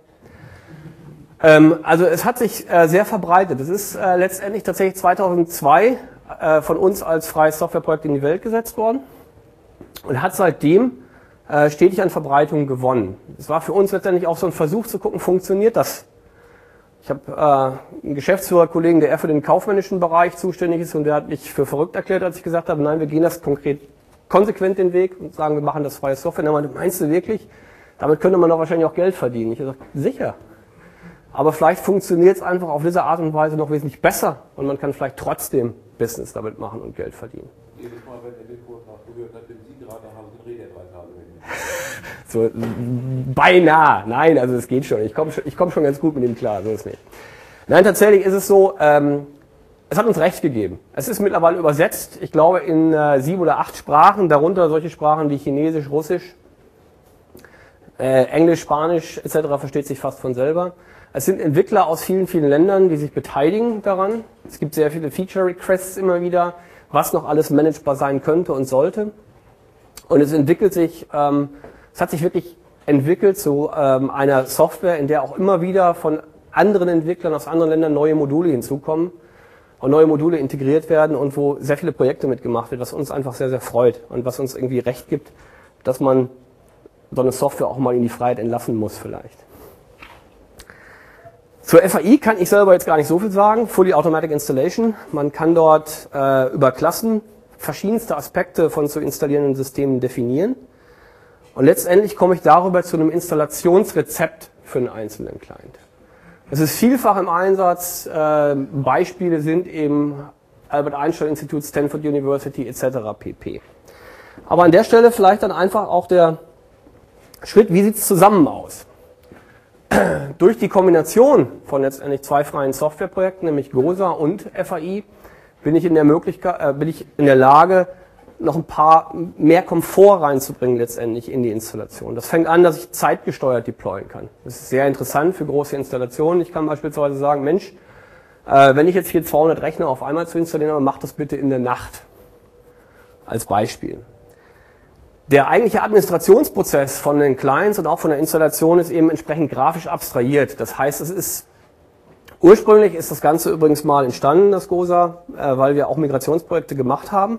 Ähm, also es hat sich äh, sehr verbreitet. Es ist äh, letztendlich tatsächlich zweitausendzwei äh, von uns als freies Softwareprojekt in die Welt gesetzt worden und hat seitdem äh, stetig an Verbreitung gewonnen. Es war für uns letztendlich auch so ein Versuch zu gucken, funktioniert das? Ich habe äh, einen Geschäftsführerkollegen, der eher für den kaufmännischen Bereich zuständig ist, und der hat mich für verrückt erklärt, als ich gesagt habe, nein, wir gehen das konkret konsequent den Weg und sagen, wir machen das freie Software. Und er meinte, meinst du wirklich? Damit könnte man doch wahrscheinlich auch Geld verdienen. Ich habe gesagt, sicher. Aber vielleicht funktioniert es einfach auf diese Art und Weise noch wesentlich besser und man kann vielleicht trotzdem Business damit machen und Geld verdienen. Jedes Mal, wenn der Mikro noch gehört hat, wenn Sie gerade haben, dreht er drei Tage mit. So, beinahe. Nein, also es geht schon. Ich komme ich komm schon ganz gut mit ihm klar, so ist nicht. Nein, tatsächlich ist es so, ähm, es hat uns recht gegeben. Es ist mittlerweile übersetzt, ich glaube, in äh, sieben oder acht Sprachen, darunter solche Sprachen wie Chinesisch, Russisch, äh, Englisch, Spanisch et cetera versteht sich fast von selber. Es sind Entwickler aus vielen, vielen Ländern, die sich beteiligen daran. Es gibt sehr viele Feature-Requests immer wieder, was noch alles managebar sein könnte und sollte. Und es entwickelt sich, ähm, es hat sich wirklich entwickelt zu ähm, einer Software, in der auch immer wieder von anderen Entwicklern aus anderen Ländern neue Module hinzukommen und neue Module integriert werden und wo sehr viele Projekte mitgemacht wird, was uns einfach sehr, sehr freut und was uns irgendwie recht gibt, dass man so eine Software auch mal in die Freiheit entlassen muss vielleicht. Zur F A I kann ich selber jetzt gar nicht so viel sagen. Fully Automatic Installation. Man kann dort äh, über Klassen verschiedenste Aspekte von zu installierenden Systemen definieren. Und letztendlich komme ich darüber zu einem Installationsrezept für einen einzelnen Client. Es ist vielfach im Einsatz. Äh, Beispiele sind eben Albert Einstein Institut, Stanford University et cetera pp. Aber an der Stelle vielleicht dann einfach auch der Schritt, wie sieht es zusammen aus? Durch die Kombination von letztendlich zwei freien Softwareprojekten, nämlich GOSA und F A I, bin ich in der Möglichkeit, äh, bin ich in der Lage, noch ein paar mehr Komfort reinzubringen letztendlich in die Installation. Das fängt an, dass ich zeitgesteuert deployen kann. Das ist sehr interessant für große Installationen. Ich kann beispielsweise sagen, Mensch, äh, wenn ich jetzt hier zweihundert Rechner auf einmal zu installieren habe, mach das bitte in der Nacht. Als Beispiel. Der eigentliche Administrationsprozess von den Clients und auch von der Installation ist eben entsprechend grafisch abstrahiert. Das heißt, es ist ursprünglich ist das Ganze übrigens mal entstanden, das GOSA, äh, weil wir auch Migrationsprojekte gemacht haben.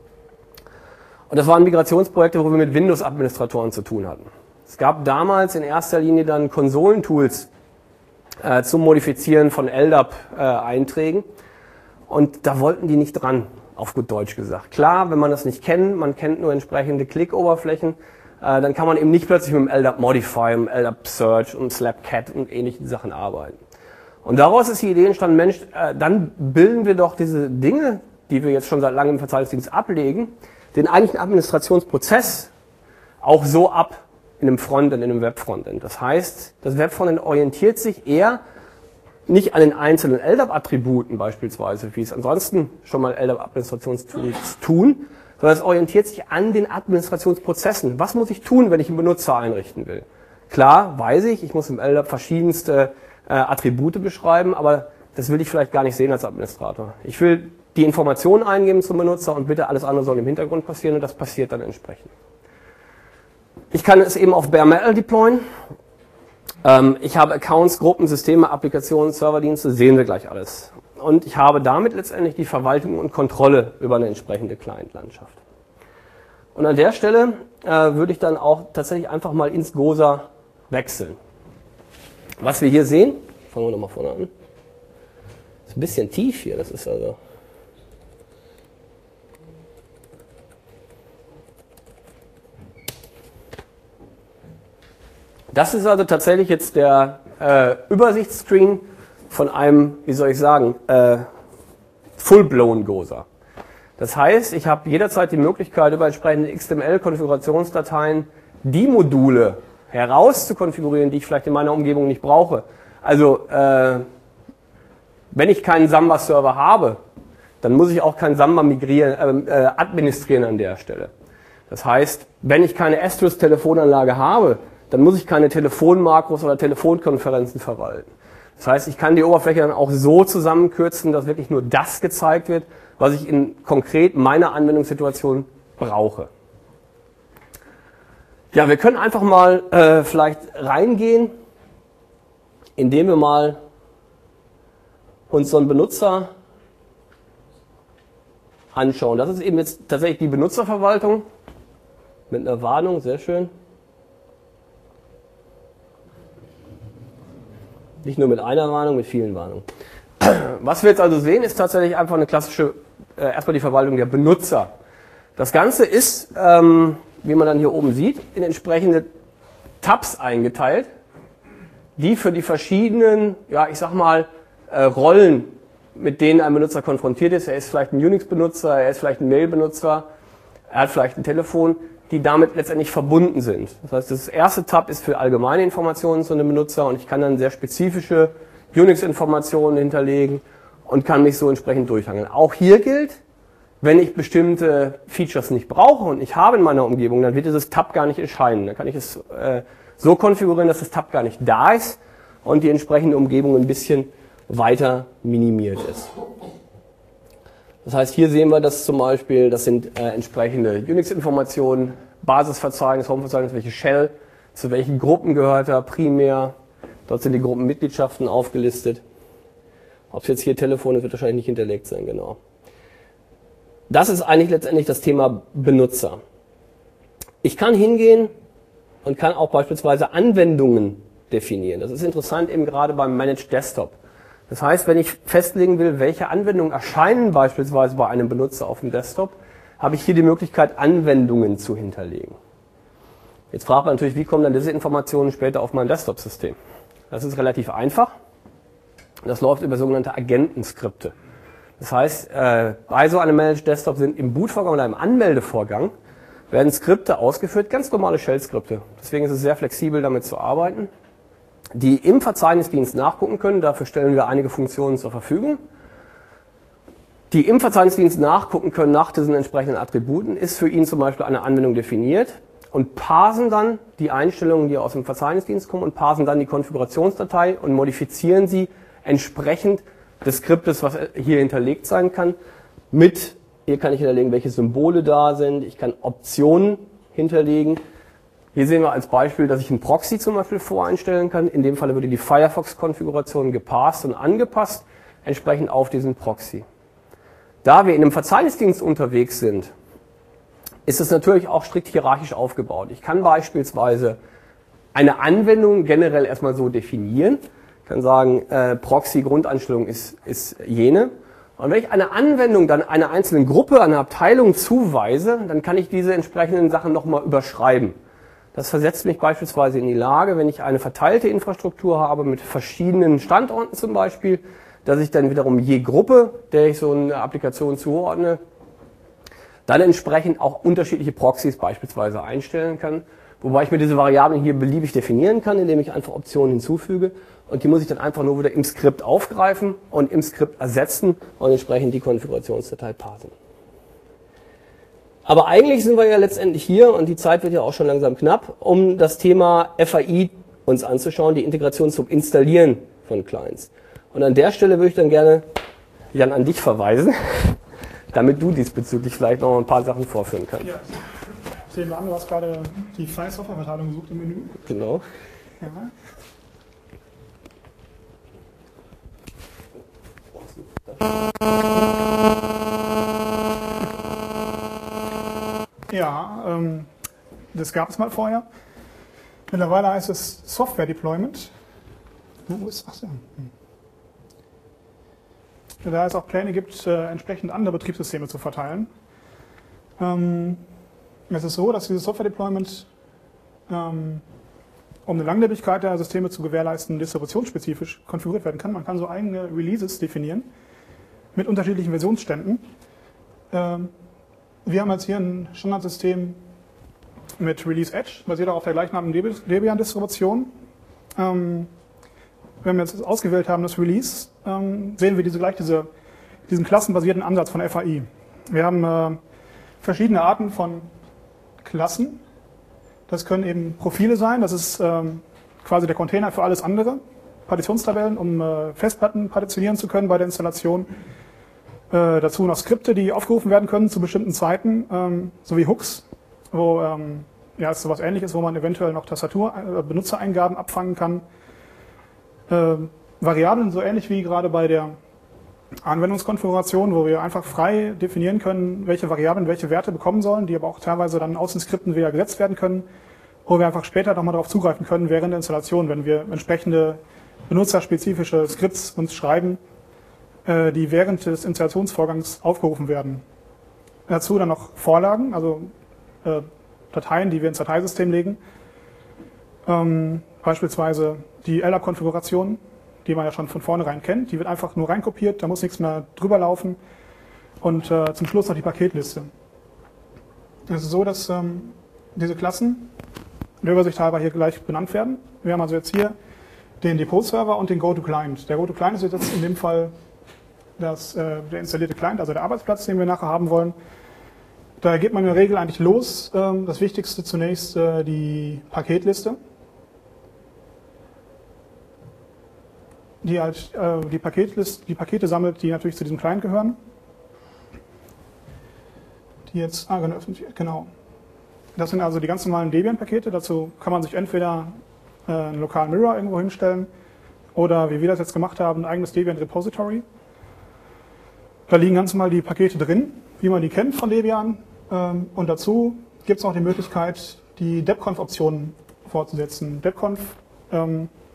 Und das waren Migrationsprojekte, wo wir mit Windows-Administratoren zu tun hatten. Es gab damals in erster Linie dann Konsolentools äh, zum Modifizieren von L D A P-Einträgen. Äh, und da wollten die nicht dran. Auf gut Deutsch gesagt. Klar, wenn man das nicht kennt, man kennt nur entsprechende Click-Oberflächen, äh, dann kann man eben nicht plötzlich mit dem L D A P Modify, dem L D A P Search und Slapcat und ähnlichen Sachen arbeiten. Und daraus ist die Idee entstanden, Mensch, äh, dann bilden wir doch diese Dinge, die wir jetzt schon seit langem im Verzeichnisdienst ablegen, den eigentlichen Administrationsprozess auch so ab in einem Frontend, in einem Web-Frontend. Das heißt, das Web-Frontend orientiert sich eher nicht an den einzelnen L D A P-Attributen beispielsweise, wie es ansonsten schon mal L D A P-Administrationstools tun, sondern es orientiert sich an den Administrationsprozessen. Was muss ich tun, wenn ich einen Benutzer einrichten will? Klar, weiß ich, ich muss im L D A P verschiedenste äh, Attribute beschreiben, aber das will ich vielleicht gar nicht sehen als Administrator. Ich will die Informationen eingeben zum Benutzer und bitte alles andere soll im Hintergrund passieren und das passiert dann entsprechend. Ich kann es eben auf Bare Metal deployen. Ich habe Accounts, Gruppen, Systeme, Applikationen, Serverdienste, sehen wir gleich alles. Und ich habe damit letztendlich die Verwaltung und Kontrolle über eine entsprechende Client-Landschaft. Und an der Stelle äh, würde ich dann auch tatsächlich einfach mal ins GOSA wechseln. Was wir hier sehen, fangen wir nochmal vorne an. Ist ein bisschen tief hier, das ist also... Das ist also tatsächlich jetzt der äh, Übersichtsscreen von einem, wie soll ich sagen, äh, full-blown GOSA. Das heißt, ich habe jederzeit die Möglichkeit, über entsprechende X M L-Konfigurationsdateien die Module heraus zu konfigurieren, die ich vielleicht in meiner Umgebung nicht brauche. Also, äh, wenn ich keinen Samba-Server habe, dann muss ich auch keinen Samba migrieren, äh, administrieren an der Stelle. Das heißt, wenn ich keine Asterisk-Telefonanlage habe, dann muss ich keine Telefonmakros oder Telefonkonferenzen verwalten. Das heißt, ich kann die Oberfläche dann auch so zusammenkürzen, dass wirklich nur das gezeigt wird, was ich in konkret meiner Anwendungssituation brauche. Ja, wir können einfach mal äh, vielleicht reingehen, indem wir mal uns so einen Benutzer anschauen. Das ist eben jetzt tatsächlich die Benutzerverwaltung mit einer Warnung, sehr schön. Nicht nur mit einer Warnung, mit vielen Warnungen. Was wir jetzt also sehen, ist tatsächlich einfach eine klassische, äh, erstmal die Verwaltung der Benutzer. Das Ganze ist, ähm, wie man dann hier oben sieht, in entsprechende Tabs eingeteilt, die für die verschiedenen, ja, ich sag mal, äh, Rollen, mit denen ein Benutzer konfrontiert ist. Er ist vielleicht ein Unix-Benutzer, er ist vielleicht ein Mail-Benutzer, er hat vielleicht ein Telefon, die damit letztendlich verbunden sind. Das heißt, das erste Tab ist für allgemeine Informationen zu einem Benutzer und ich kann dann sehr spezifische Unix-Informationen hinterlegen und kann mich so entsprechend durchhangeln. Auch hier gilt, wenn ich bestimmte Features nicht brauche und ich habe in meiner Umgebung, dann wird dieses Tab gar nicht erscheinen. Dann kann ich es äh, so konfigurieren, dass das Tab gar nicht da ist und die entsprechende Umgebung ein bisschen weiter minimiert ist. Das heißt, hier sehen wir das zum Beispiel, das sind äh, entsprechende Unix-Informationen, Basisverzeichnis, Home-Verzeichnis, welche Shell, zu welchen Gruppen gehört er primär. Dort sind die Gruppenmitgliedschaften aufgelistet. Ob es jetzt hier Telefon ist, wird wahrscheinlich nicht hinterlegt sein, genau. Das ist eigentlich letztendlich das Thema Benutzer. Ich kann hingehen und kann auch beispielsweise Anwendungen definieren. Das ist interessant eben gerade beim Managed Desktop. Das heißt, wenn ich festlegen will, welche Anwendungen erscheinen beispielsweise bei einem Benutzer auf dem Desktop, habe ich hier die Möglichkeit, Anwendungen zu hinterlegen. Jetzt fragt man natürlich, wie kommen dann diese Informationen später auf mein Desktop-System? Das ist relativ einfach. Das läuft über sogenannte Agentenskripte. Das heißt, bei so einem Managed Desktop sind im Bootvorgang oder im Anmeldevorgang werden Skripte ausgeführt, ganz normale Shell-Skripte. Deswegen ist es sehr flexibel, damit zu arbeiten, die im Verzeichnisdienst nachgucken können. Dafür stellen wir einige Funktionen zur Verfügung. Die im Verzeichnisdienst nachgucken können nach diesen entsprechenden Attributen, ist für ihn zum Beispiel eine Anwendung definiert und parsen dann die Einstellungen, die aus dem Verzeichnisdienst kommen, und parsen dann die Konfigurationsdatei und modifizieren sie entsprechend des Skriptes, was hier hinterlegt sein kann, mit, hier kann ich hinterlegen, welche Symbole da sind, ich kann Optionen hinterlegen. Hier sehen wir als Beispiel, dass ich einen Proxy zum Beispiel voreinstellen kann. In dem Fall würde die Firefox-Konfiguration geparst und angepasst, entsprechend auf diesen Proxy. Da wir in einem Verzeichnisdienst unterwegs sind, ist es natürlich auch strikt hierarchisch aufgebaut. Ich kann beispielsweise eine Anwendung generell erstmal so definieren. Ich kann sagen, äh, Proxy-Grundeinstellung ist, ist jene. Und wenn ich eine Anwendung dann einer einzelnen Gruppe, einer Abteilung zuweise, dann kann ich diese entsprechenden Sachen nochmal überschreiben. Das versetzt mich beispielsweise in die Lage, wenn ich eine verteilte Infrastruktur habe mit verschiedenen Standorten zum Beispiel, dass ich dann wiederum je Gruppe, der ich so eine Applikation zuordne, dann entsprechend auch unterschiedliche Proxys beispielsweise einstellen kann. Wobei ich mir diese Variablen hier beliebig definieren kann, indem ich einfach Optionen hinzufüge. Und die muss ich dann einfach nur wieder im Skript aufgreifen und im Skript ersetzen und entsprechend die Konfigurationsdatei parsen. Aber eigentlich sind wir ja letztendlich hier, und die Zeit wird ja auch schon langsam knapp, um das Thema F A I uns anzuschauen, die Integration zum Installieren von Clients. Und an der Stelle würde ich dann gerne, Jan, an dich verweisen, damit du diesbezüglich vielleicht noch ein paar Sachen vorführen kannst. Ja, sehen wir an, du hast gerade die freie Softwareverteilung gesucht im Menü. Genau. Ja. Ja, ähm, das gab es mal vorher. Mittlerweile heißt es Software Deployment. Wo ist das denn? Hm. Da es auch Pläne gibt, äh, entsprechend andere Betriebssysteme zu verteilen. Ähm, es ist so, dass dieses Software Deployment, ähm, um eine Langlebigkeit der Systeme zu gewährleisten, distributionsspezifisch konfiguriert werden kann. Man kann so eigene Releases definieren mit unterschiedlichen Versionsständen. Ähm, wir haben jetzt hier ein Standardsystem mit Release Edge, basiert auch auf der gleichnamigen Debian-Distribution. Ähm, wenn wir jetzt ausgewählt haben, das Release, ähm, sehen wir diese, gleich diese, diesen klassenbasierten Ansatz von F A I. Wir haben äh, verschiedene Arten von Klassen. Das können eben Profile sein, das ist ähm, quasi der Container für alles andere. Partitionstabellen, um äh, Festplatten partitionieren zu können bei der Installation. Äh, dazu noch Skripte, die aufgerufen werden können zu bestimmten Zeiten, ähm, sowie Hooks, wo ähm, ja, es sowas Ähnliches, wo man eventuell noch Tastatur, äh, Benutzereingaben abfangen kann. Äh, Variablen, so ähnlich wie gerade bei der Anwendungskonfiguration, wo wir einfach frei definieren können, welche Variablen welche Werte bekommen sollen, die aber auch teilweise dann aus den Skripten wieder gesetzt werden können, wo wir einfach später nochmal darauf zugreifen können während der Installation, wenn wir entsprechende benutzerspezifische Skripts uns schreiben, äh, die während des Installationsvorgangs aufgerufen werden. Dazu dann noch Vorlagen, also äh, Dateien, die wir ins Dateisystem legen, ähm, beispielsweise die L A-Konfiguration, die man ja schon von vornherein kennt. Die wird einfach nur reinkopiert, da muss nichts mehr drüber laufen. Und äh, zum Schluss noch die Paketliste. Es ist so, dass ähm, diese Klassen der Übersicht halber hier gleich benannt werden. Wir haben also jetzt hier den Depot-Server und den GoToClient. Der GoToClient ist jetzt in dem Fall das, äh, der installierte Client, also der Arbeitsplatz, den wir nachher haben wollen. Da geht man in der Regel eigentlich los. Ähm, das Wichtigste zunächst äh, die Paketliste. Die halt äh, die, Paketlist, die Pakete sammelt, die natürlich zu diesem Client gehören. Die jetzt ah, geöffnet wird, genau. Das sind also die ganz normalen Debian-Pakete. Dazu kann man sich entweder äh, einen lokalen Mirror irgendwo hinstellen oder, wie wir das jetzt gemacht haben, ein eigenes Debian-Repository. Da liegen ganz normal die Pakete drin, wie man die kennt von Debian. Ähm, und dazu gibt es noch die Möglichkeit, die debconf-Optionen fortzusetzen. Debconf ähm,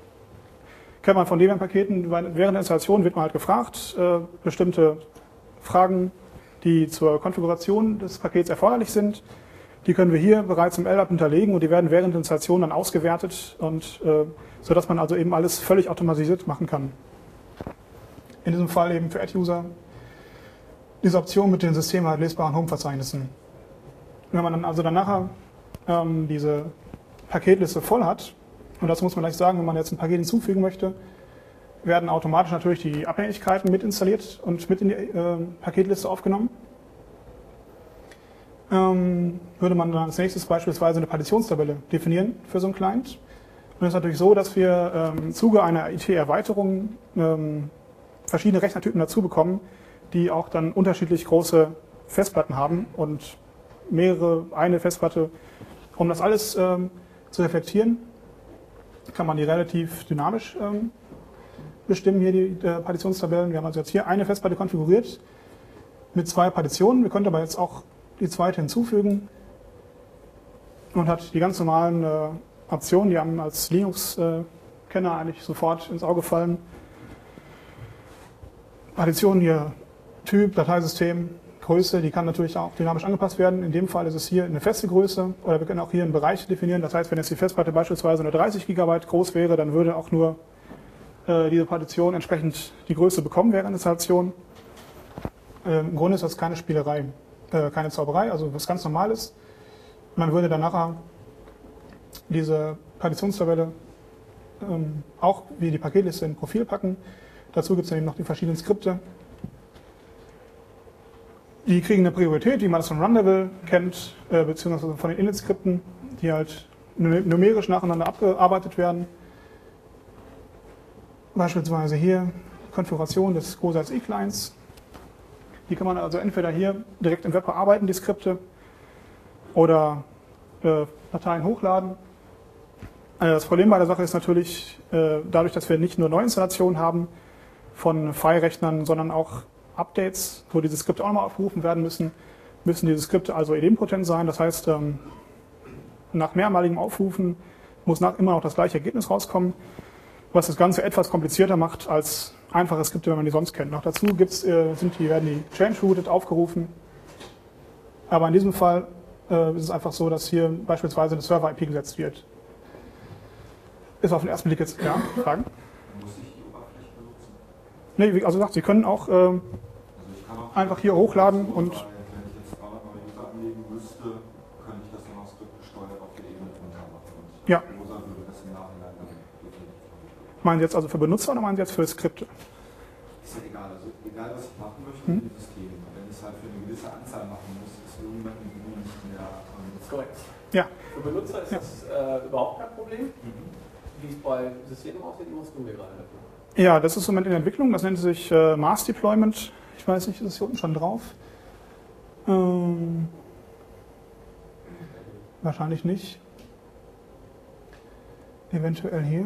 kennt man von Debian-Paketen. Während der Installation wird man halt gefragt, äh, bestimmte Fragen, die zur Konfiguration des Pakets erforderlich sind. Die können wir hier bereits im L D A P hinterlegen und die werden während der Installation dann ausgewertet, und äh, sodass man also eben alles völlig automatisiert machen kann. In diesem Fall eben für Ad-User diese Option mit den systemweit lesbaren Home-Verzeichnissen. Wenn man dann also dann nachher ähm, diese Paketliste voll hat, und das muss man gleich sagen, wenn man jetzt ein Paket hinzufügen möchte, werden automatisch natürlich die Abhängigkeiten mit installiert und mit in die äh, Paketliste aufgenommen. Ähm, würde man dann als nächstes beispielsweise eine Partitionstabelle definieren für so einen Client. Und es ist natürlich so, dass wir ähm, im Zuge einer I T-Erweiterung ähm, verschiedene Rechnertypen dazu bekommen, die auch dann unterschiedlich große Festplatten haben und mehrere, eine Festplatte. Um das alles ähm, zu reflektieren, kann man die relativ dynamisch ähm, bestimmen, hier die äh, Partitionstabellen. Wir haben also jetzt hier eine Festplatte konfiguriert mit zwei Partitionen. Wir können aber jetzt auch die zweite hinzufügen und hat die ganz normalen äh, Optionen, die einem als Linux-Kenner eigentlich sofort ins Auge fallen. Partition hier, Typ, Dateisystem, Größe, die kann natürlich auch dynamisch angepasst werden. In dem Fall ist es hier eine feste Größe, oder wir können auch hier einen Bereich definieren. Das heißt, wenn jetzt die Festplatte beispielsweise nur dreißig Gigabyte groß wäre, dann würde auch nur äh, diese Partition entsprechend die Größe bekommen während der Installation. Äh, Im Grunde ist das keine Spielerei. Keine Zauberei, also was ganz Normales. Man würde dann nachher diese Partitionstabelle ähm, auch wie die Paketliste in Profil packen. Dazu gibt es dann eben noch die verschiedenen Skripte. Die kriegen eine Priorität, wie man das von Run-Level kennt, äh, beziehungsweise von den Init-Skripten, die halt numerisch nacheinander abgearbeitet werden. Beispielsweise hier Konfiguration des GOSA S E-Clients. Die kann man also entweder hier direkt im Web bearbeiten, die Skripte, oder äh, Dateien hochladen. Also das Problem bei der Sache ist natürlich, äh, dadurch, dass wir nicht nur Neuinstallationen haben von File-Rechnern, sondern auch Updates, wo diese Skripte auch nochmal aufgerufen werden müssen, müssen diese Skripte also idempotent sein. Das heißt, ähm, nach mehrmaligem Aufrufen muss nach immer noch das gleiche Ergebnis rauskommen, was das Ganze etwas komplizierter macht als einfache Skripte, wenn man die sonst kennt. Noch dazu gibt's, äh, sind die, werden die change-rooted aufgerufen. Aber in diesem Fall äh, ist es einfach so, dass hier beispielsweise eine Server-I P gesetzt wird. Ist auf den ersten Blick jetzt, ja, Fragen? Muss ich die Oberfläche benutzen? Nee, wie also gesagt, Sie können auch, äh, Also ich kann auch einfach hier hochladen so, und... Wenn ich jetzt dreihundert neue User anlegen müsste, könnte ich das dann auch skriptgesteuert auf der Ebene drunter machen. Und Ja. User würde das im Nachhinein dann definitiv machen. Meinen Sie jetzt also für Benutzer oder meinen Sie jetzt für Skripte? Ist ja egal, also egal was ich machen möchte Hm. mit dem System. Wenn ich es halt für eine gewisse Anzahl machen muss, ist irgendwann irgendwie nicht mehr. Ähm, Das ist korrekt. Ja. Für Benutzer ist Ja. das äh, überhaupt kein Problem. Wie es bei Systemen aussieht, musst du mir gerade. Ja, das ist im Moment in der Entwicklung. Das nennt sich äh, Mass Deployment. Ich weiß nicht, ist das hier unten schon drauf? Ähm, wahrscheinlich nicht. Eventuell hier.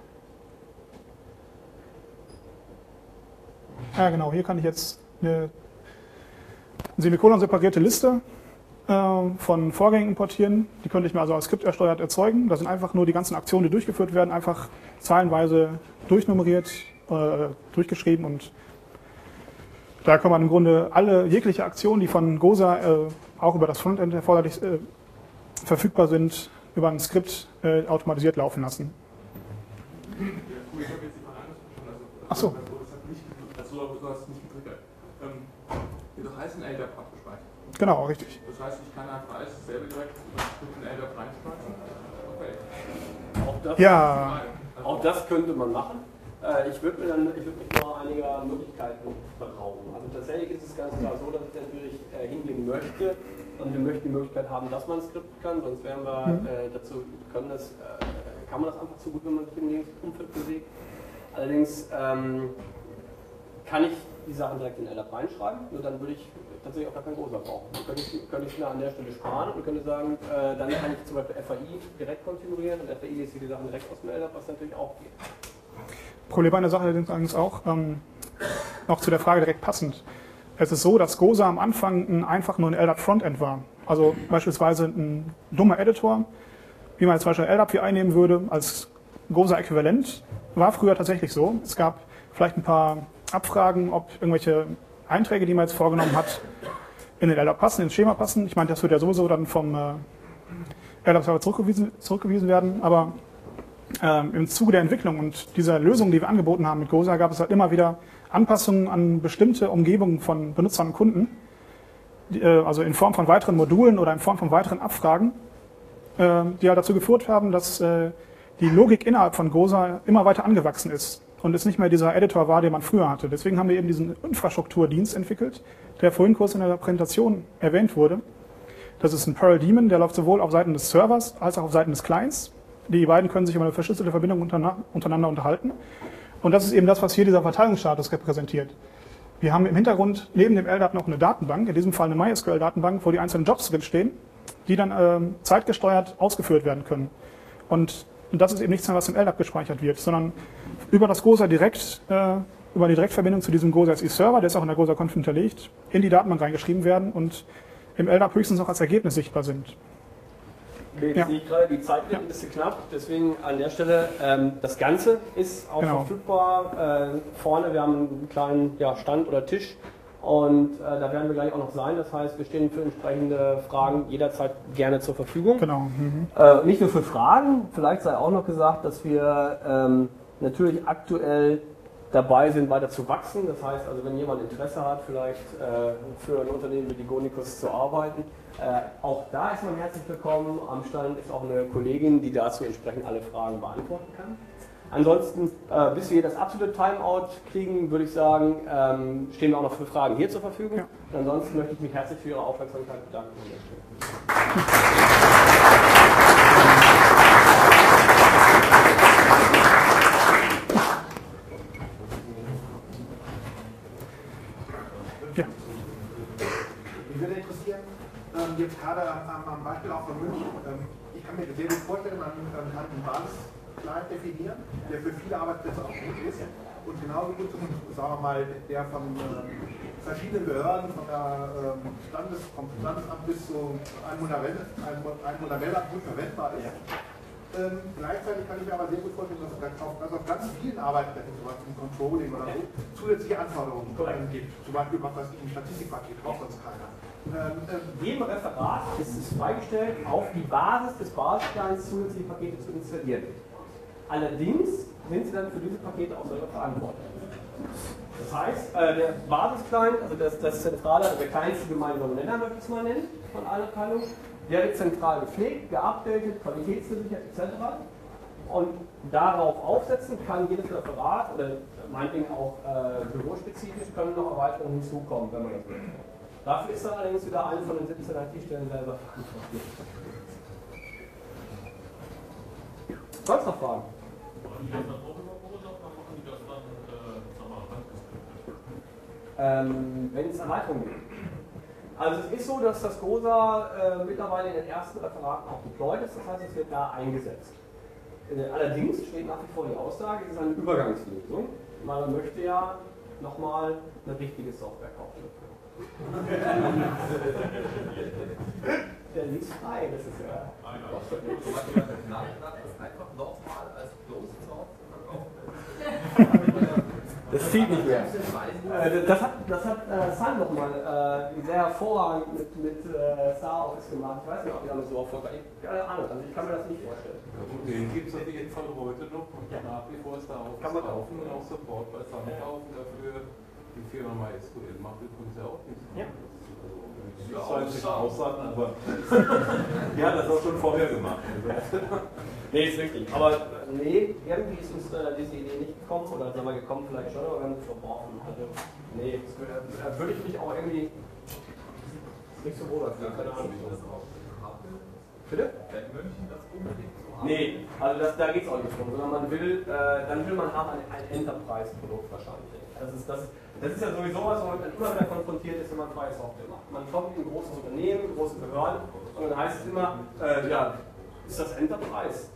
Ja, genau. Hier kann ich jetzt eine semikolon-separierte Liste äh, von Vorgängen importieren. Die könnte ich mir also als Skript ersteuert erzeugen. Das sind einfach nur die ganzen Aktionen, die durchgeführt werden, einfach zeilenweise durchnummeriert, äh, durchgeschrieben, und da kann man im Grunde alle jegliche Aktionen, die von GOSA äh, auch über das Frontend erforderlich äh, verfügbar sind, über ein Skript äh, automatisiert laufen lassen. Ja, cool, ich habe jetzt die Frage schon. Also, Ach so. Das hat nicht, also, du hast nicht getriggert. Ähm, du hast ein L D A P abgespeichert. Genau, richtig. Das heißt, ich kann einfach alles selber direkt über ein L D A P reinschmeißen. Okay. Auch das, Ja, auch das könnte man machen. Äh, ich würde mir dann, ich würde mich nur einiger Möglichkeiten berauben. Also tatsächlich ist es ganz klar so, dass ich natürlich äh, hingehen möchte, und wir möchten die Möglichkeit haben, dass man Skript kann, sonst wären wir Mhm. äh, dazu, können das, äh, kann man das einfach zu gut, wenn man sich im Linux-Umfeld bewegt. Allerdings ähm, kann ich die Sachen direkt in L D A P reinschreiben, nur dann würde ich tatsächlich auch gar kein GOSA brauchen. Dann könnte ich, könnte ich es mir an der Stelle sparen und könnte sagen, äh, dann kann ich zum Beispiel F A I direkt konfigurieren, und F A I lässt die Sachen direkt aus dem L D A P, was natürlich auch geht. Problem bei der Sache ist allerdings auch, ähm, noch zu der Frage direkt passend. Es ist so, dass GOSA am Anfang ein, einfach nur ein L D A P-Frontend war. Also beispielsweise ein dummer Editor, wie man jetzt zum Beispiel L D A P hier einnehmen würde als GOSA-Äquivalent, war früher tatsächlich so. Es gab vielleicht ein paar Abfragen, ob irgendwelche Einträge, die man jetzt vorgenommen hat, in den L D A P passen, ins Schema passen. Ich meine, das wird ja sowieso dann vom äh, L D A P-Server zurückgewiesen, zurückgewiesen werden, aber ähm, im Zuge der Entwicklung und dieser Lösung, die wir angeboten haben mit Gosa, gab es halt immer wieder Anpassungen an bestimmte Umgebungen von Benutzern und Kunden, die, äh, also in Form von weiteren Modulen oder in Form von weiteren Abfragen, äh, die halt dazu geführt haben, dass äh, die Logik innerhalb von Gosa immer weiter angewachsen ist und es nicht mehr dieser Editor war, den man früher hatte. Deswegen haben wir eben diesen Infrastrukturdienst entwickelt, der vorhin kurz in der Präsentation erwähnt wurde. Das ist ein Perl Daemon, der läuft sowohl auf Seiten des Servers als auch auf Seiten des Clients. Die beiden können sich über eine verschlüsselte Verbindung untereinander unterhalten. Und das ist eben das, was hier dieser Verteilungsstatus repräsentiert. Wir haben im Hintergrund neben dem L D A P noch eine Datenbank, in diesem Fall eine MySQL-Datenbank, wo die einzelnen Jobs drinstehen, die dann äh, zeitgesteuert ausgeführt werden können. Und, und das ist eben nichts mehr, was im L D A P gespeichert wird, sondern über das Gosa direkt, äh, über die Direktverbindung zu diesem Gosa S E Server, der ist auch in der Gosa-Conf hinterlegt, in die Datenbank reingeschrieben werden und im L D A P höchstens noch als Ergebnis sichtbar sind. Jetzt Ja. sehe ich gerade, die Zeit wird Ja. ein bisschen knapp, deswegen an der Stelle, ähm, das Ganze ist auch Genau. verfügbar. Äh, vorne, wir haben einen kleinen ja, Stand oder Tisch und äh, da werden wir gleich auch noch sein. Das heißt, wir stehen für entsprechende Fragen jederzeit gerne zur Verfügung. Genau. Mhm. Äh, nicht nur für Fragen, vielleicht sei auch noch gesagt, dass wir ähm, natürlich aktuell dabei sind, weiter zu wachsen. Das heißt also, wenn jemand Interesse hat, vielleicht äh, für ein Unternehmen wie die Gonicus zu arbeiten, äh, auch da ist man herzlich willkommen. Am Stand ist auch eine Kollegin, die dazu entsprechend alle Fragen beantworten kann. Ansonsten, äh, bis wir das absolute Timeout kriegen, würde ich sagen, ähm, stehen wir auch noch für Fragen hier zur Verfügung. Ja. Und ansonsten möchte ich mich herzlich für Ihre Aufmerksamkeit bedanken. Ja. Mich würde interessieren, ähm, jetzt gerade am, am Beispiel auch von München, ähm, ich kann mir sehr gut vorstellen, man ähm, kann einen Basis-Client definieren, der für viele Arbeitsplätze auch gut ist und genauso gut zum, sagen wir mal, der von äh, verschiedenen Behörden, von der ähm, Standes, vom Standesamt bis zu einem Moderamt gut verwendbar ist. Ähm, gleichzeitig kann ich mir aber sehr gut vorstellen, dass es auf, dass auf ganz vielen Arbeitsplätzen, zum Beispiel im Controlling oder so, zusätzliche Anforderungen ähm, gibt. Zum Beispiel, was weiß ich, ein Statistikpaket, braucht sonst keiner. Ähm, ähm, Jedem Referat ist es freigestellt, auf die Basis des Basisplans zusätzliche Pakete zu installieren. Allerdings sind sie dann für diese Pakete auch selber verantwortlich. Das heißt, äh, der Basisclient, also das, das Zentrale, also der kleinste gemeinsame Nenner, möchte ich es mal nennen, von allen Abteilungen, der wird zentral gepflegt, geupdatet, qualitätsgesichert et cetera. Und darauf aufsetzen kann jedes Referat oder meinetwegen auch äh, bürospezifisch können noch Erweiterungen hinzukommen, wenn man das möchte. Dafür ist dann allerdings wieder eine von den siebzehn I T-Stellen selber verantwortlich. Sonst noch Fragen? Ähm, wenn es Erweiterungen gibt. Also es ist so, dass das Gosa äh, mittlerweile in den ersten Referaten auch deployed ist, das heißt, es wird da eingesetzt. Äh, allerdings steht nach wie vor die Aussage, es ist eine Übergangslösung, weil man möchte ja nochmal eine richtige Software kaufen. Der liegt frei, das ist ja... Das zieht nicht mehr. Äh, das hat, das hat äh, Sun nochmal äh, sehr hervorragend mit, mit äh, Star Office gemacht. Ich weiß nicht, ob die damit so erfolgreich sind. Keine Ahnung, also ich kann mir das nicht vorstellen. Den gibt es auf jeden Fall heute noch und nach wie vor Star Office Kann man kaufen und auch Support bei Sun kaufen dafür. Die Firma MySQL macht übrigens ja auch nichts. Ja. Ja, Aussagen, aber die hat das auch schon vorher gemacht. Nee, ist richtig. Aber nee, irgendwie ist uns äh, diese Idee nicht gekommen, oder sind wir gekommen vielleicht schon, aber wir haben es verbraucht. Also, nee, das würde, äh, würde ich mich auch irgendwie nicht so wohl dafür. Keine Ahnung. Bitte? Nee, also das, da geht es auch nicht drum, sondern man will, äh, dann will man haben ein, ein Enterprise-Produkt wahrscheinlich. Das ist, das, das ist ja sowieso was, womit man immer wieder konfrontiert ist, wenn man freie Software macht. Man kommt in ein großes Unternehmen, große Behörden und dann heißt es immer, äh, ja, ist das Enterprise?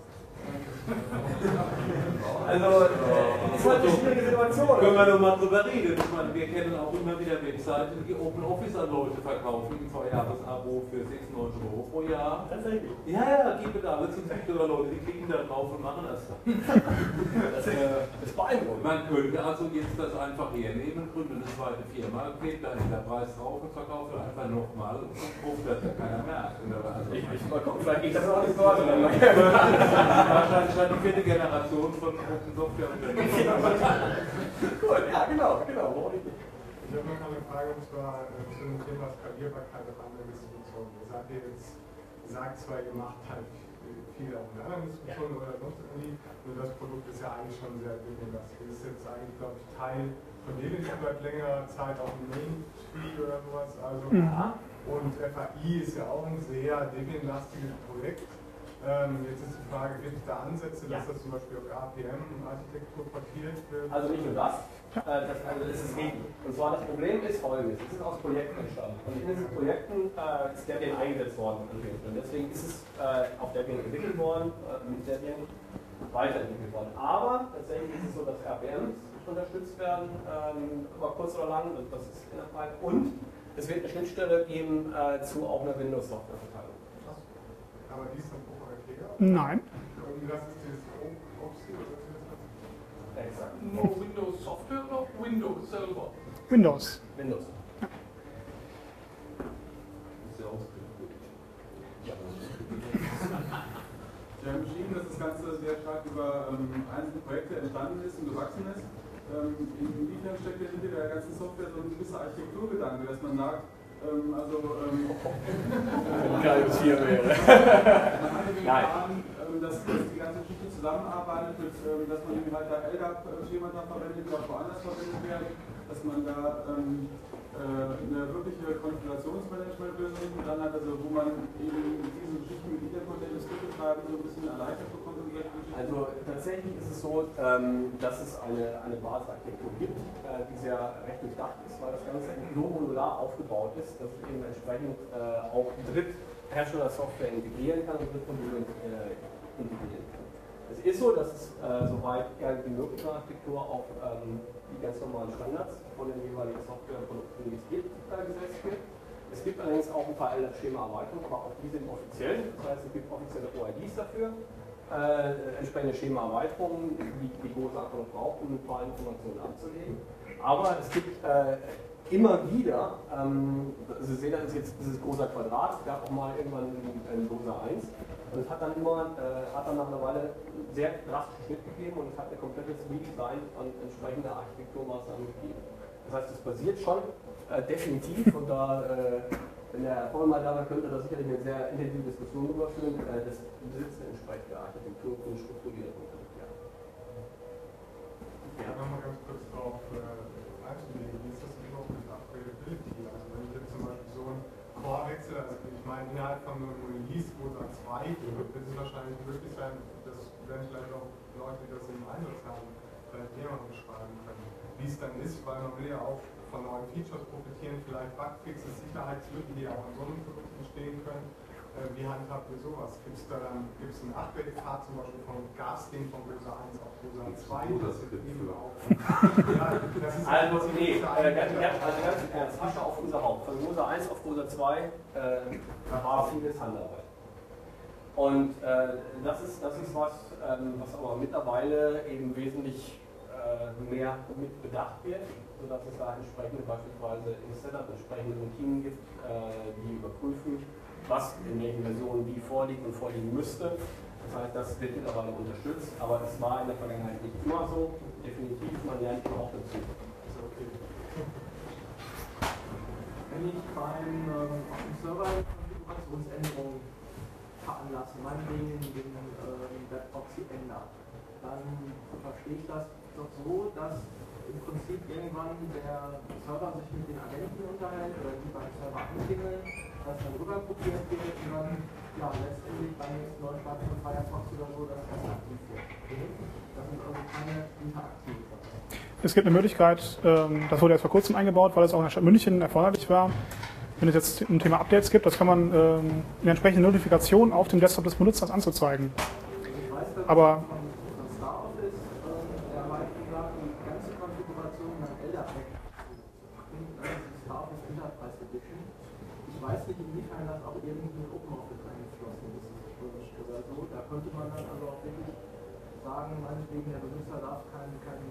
Also, äh, ist halt eine schwierige Situation. Können wir noch mal drüber reden. Ich meine, wir kennen auch immer wieder Webseiten, die Open Office an Leute verkaufen, ein Zwei-Jahres-Abo für sechsundneunzig Euro pro Jahr. Tatsächlich. Ja, ja, gebe da, das sind viele Leute, die klicken da drauf und machen das dann. Das ist, ist beeindruckend. Man könnte also jetzt das einfach hernehmen, gründe eine zweite Firma, geht da in der Preis drauf und verkauft einfach nochmal und ruft das ja keiner mehr. Also Ich, ich mal gucken, vielleicht geht das auch nicht so an. wahrscheinlich schon die vierte Generation von Open Software Unternehmen. Gut, ja, genau, genau. Warum nicht? Ich habe noch eine Frage, und zwar äh, zu dem Thema Skalierbarkeit auf anderen Distributionen. Ihr sagt, ihr jetzt, ihr sagt zwar, ihr macht halt viel auf einer anderen Distribution oder sonst irgendwie, nur das Produkt ist ja eigentlich schon sehr Debian-lastig. Das ist jetzt eigentlich, glaube ich, Teil von Debian seit längerer Zeit auch ein Main-Tree oder sowas. Also, Ja. Und F A I ist ja auch ein sehr Debian-lastiges Projekt. Ähm, jetzt ist die Frage, gibt es da Ansätze, dass Ja. das zum Beispiel auf A P M-Architektur portiert wird? Also nicht nur das, äh, das also es ist Regen. Und zwar das Problem ist folgendes, es ist aus Projekten entstanden. Und in diesen Projekten äh, ist Debian eingesetzt worden. Und deswegen ist es äh, auf Debian entwickelt worden, äh, mit Debian weiterentwickelt worden. Aber tatsächlich ist es so, dass R P Ms unterstützt werden, ähm, über kurz oder lang, und das ist in der Zeit. Und es wird eine Schnittstelle geben äh, zu auch einer Windows-Software-Verteilung. Aber die ist dann proprietärer? Nein. Und das ist dieses O P S I oder was? Exakt. Nur Windows Software oder Windows selber? Windows. Windows. Sehr ausgedrückt. Ja. Sie haben beschrieben, dass das Ganze sehr stark über ähm, einzelne Projekte entstanden ist und gewachsen ist. Ähm, inwiefern steckt ja hinter der ganzen Software so ein gewisser Architekturgedanke, dass man sagt, ähm, also ähm, Kein Tier wäre. man hat den Nein. Plan, ähm, dass, dass die ganze Geschichte zusammenarbeitet, mit, ähm, dass man eben halt da L D A P-Schemata verwendet, die auch woanders verwendet werden, dass man da ähm, äh, eine wirkliche Konfigurationsmanagement-Lösung dann hat, also wo man eben diese Geschichten mit Intercontainer Skripte schreiben so ein bisschen erleichtert bekommt und solche Geschichten. Also tatsächlich ist es so, ähm, dass es eine, eine Basisarchitektur gibt, äh, die sehr recht durchdacht ist, weil das Ganze so modular aufgebaut ist, dass es eben entsprechend äh, auch Dritthersteller-Software integrieren kann und Drittmodule äh, integrieren kann. Es ist so, dass es äh, soweit wie möglich eine Architektur auf ähm, die ganz normalen Standards von den jeweiligen Softwareprodukten, die es gibt, äh, gesetzt wird. Es gibt allerdings auch ein paar L D A P-Schema-Erweiterungen, aber auch die sind offiziell. Das heißt, es gibt offizielle O I Ds dafür, äh, entsprechende Schema-Erweiterungen, die die große Sache noch braucht, um ein paar Informationen abzulegen. Aber es gibt äh, immer wieder, ähm, Sie sehen, das ist jetzt dieses große Quadrat, es gab auch mal irgendwann ein großer eins. Und es hat dann immer, äh, hat dann nach einer Weile sehr drastischen Schnitt gegeben und es hat ein komplettes Redesign an entsprechender Architekturmaßnahmen gegeben. Das heißt, es basiert schon äh, definitiv und da, äh, wenn der Herr Vollmer da war, könnte da sicherlich eine sehr intensive Diskussion drüber führen, äh, das besitzt eine entsprechende Architektur und Strukturierung. Ja. Ja, nochmal ganz kurz darauf äh, einzulegen, wie ist das denn überhaupt mit Upgradability? Also wenn ich jetzt zum Beispiel so einen Core wechsle, also ich meine innerhalb von einem Release, wo es an zwei wird, wird es wahrscheinlich möglich sein, dass wenn vielleicht auch Leute, die das im Einsatz haben, vielleicht jemanden beschreiben können, wie es dann ist, weil man will ja auch von neuen Features profitieren, vielleicht Bugfixes, Sicherheitslücken, die auch in so einem Produkt entstehen können. Äh, wie handhabt ihr sowas? Gibt es da dann gibt's einen Upgrade-Pfad zum Beispiel von Gasting von Browser eins auf Browser zwei? Das ist eben auch. Ja, das ist Also, nee, äh, ganz, ganz, also ganz ernst, Asche auf unser Haupt. Von Browser eins auf Browser zwei äh, war vieles Handarbeit. Und äh, das, ist, das ist was, ähm, was aber mittlerweile eben wesentlich äh, mehr mit bedacht wird, sodass es da entsprechende beispielsweise im Setup entsprechende Routinen gibt, äh, die überprüfen, was in welchen Versionen wie vorliegt und vorliegen müsste. Das heißt, das wird mittlerweile unterstützt, aber es war in der Vergangenheit nicht immer so. Definitiv, man lernt immer auch dazu. okay. Wenn ich beim ähm, auf dem Server Konfigurationsänderungen veranlasse, meinetwegen den ähm, Webproxy ändert, dann verstehe ich das doch so, dass im Prinzip irgendwann der Server sich mit den Agenten unterhält oder die beim Server anklingeln, das dann rüber kopiert wird und dann ja, letztendlich beim nächsten Neustart von Firefox oder so das erst aktiv wird. Das sind also keine interaktiven Sachen. Es gibt eine Möglichkeit, ähm, das wurde erst vor kurzem eingebaut, weil es auch in der Stadt München erforderlich war. Wenn es jetzt ein Thema Updates gibt, das kann man ähm, eine entsprechende Notifikation auf dem Desktop des Benutzers anzuzeigen. Ich weiß, dass Aber von, von StarOffice äh, der Mike gesagt, die ganze Konfiguration nach L D A P zu packen, das ist die StarOffice Enterprise Edition. Ich weiß nicht, inwiefern das auch irgendwie in OpenOffice eingeflossen ist oder so. Da könnte man dann also auch wirklich sagen, meinetwegen der Benutzer darf kein, kein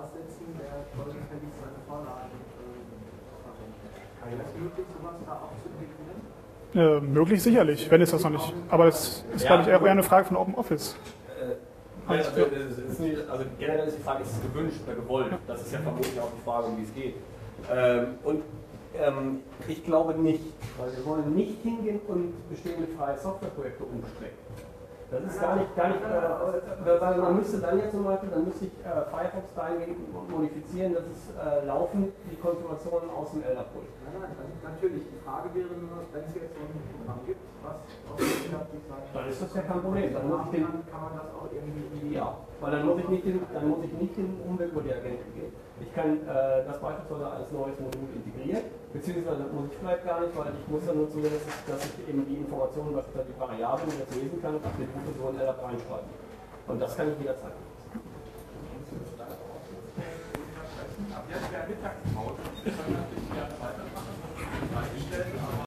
Voraussetzen, der vollständig seine Vorlagen verwendet. Wäre es möglich, sowas da auch zu integrieren? Äh, möglich sicherlich, wenn es das noch nicht. Aber das ist, Ja, glaube ich, eher eine Frage von Open Office. Äh, also, es ist nicht, also generell ist die Frage, ist es gewünscht oder gewollt? Das ist ja vermutlich auch die Frage, um die es geht. Ähm, und ähm, ich glaube nicht, weil wir wollen nicht hingehen und bestehende freie Softwareprojekte umstrecken. Das ist gar nicht, gar nicht, äh, weil man müsste dann ja zum Beispiel, dann müsste ich äh, Firefox dahingehend modifizieren, dass es äh, laufend die Konfigurationen aus dem Elder-Pool. Nein, nein, natürlich. Die Frage wäre nur, wenn es jetzt so ein Programm gibt, was aus dem Elder-Pool dann ist das ja kein Problem. Dann muss ich den, kann man das auch irgendwie in die ja, weil dann muss ich nicht den, dann muss ich nicht den Umweg über die Agenten gehen. Ich kann äh, das beispielsweise als neues Modul integrieren, beziehungsweise muss ich vielleicht gar nicht, weil ich muss dann nur zugehen, dass ich, dass ich eben die Informationen, beispielsweise die Variablen jetzt lesen kann und auf die Route so in L R reinschreiben. Und das kann ich jederzeit machen. Ab jetzt wäre Mittagspause.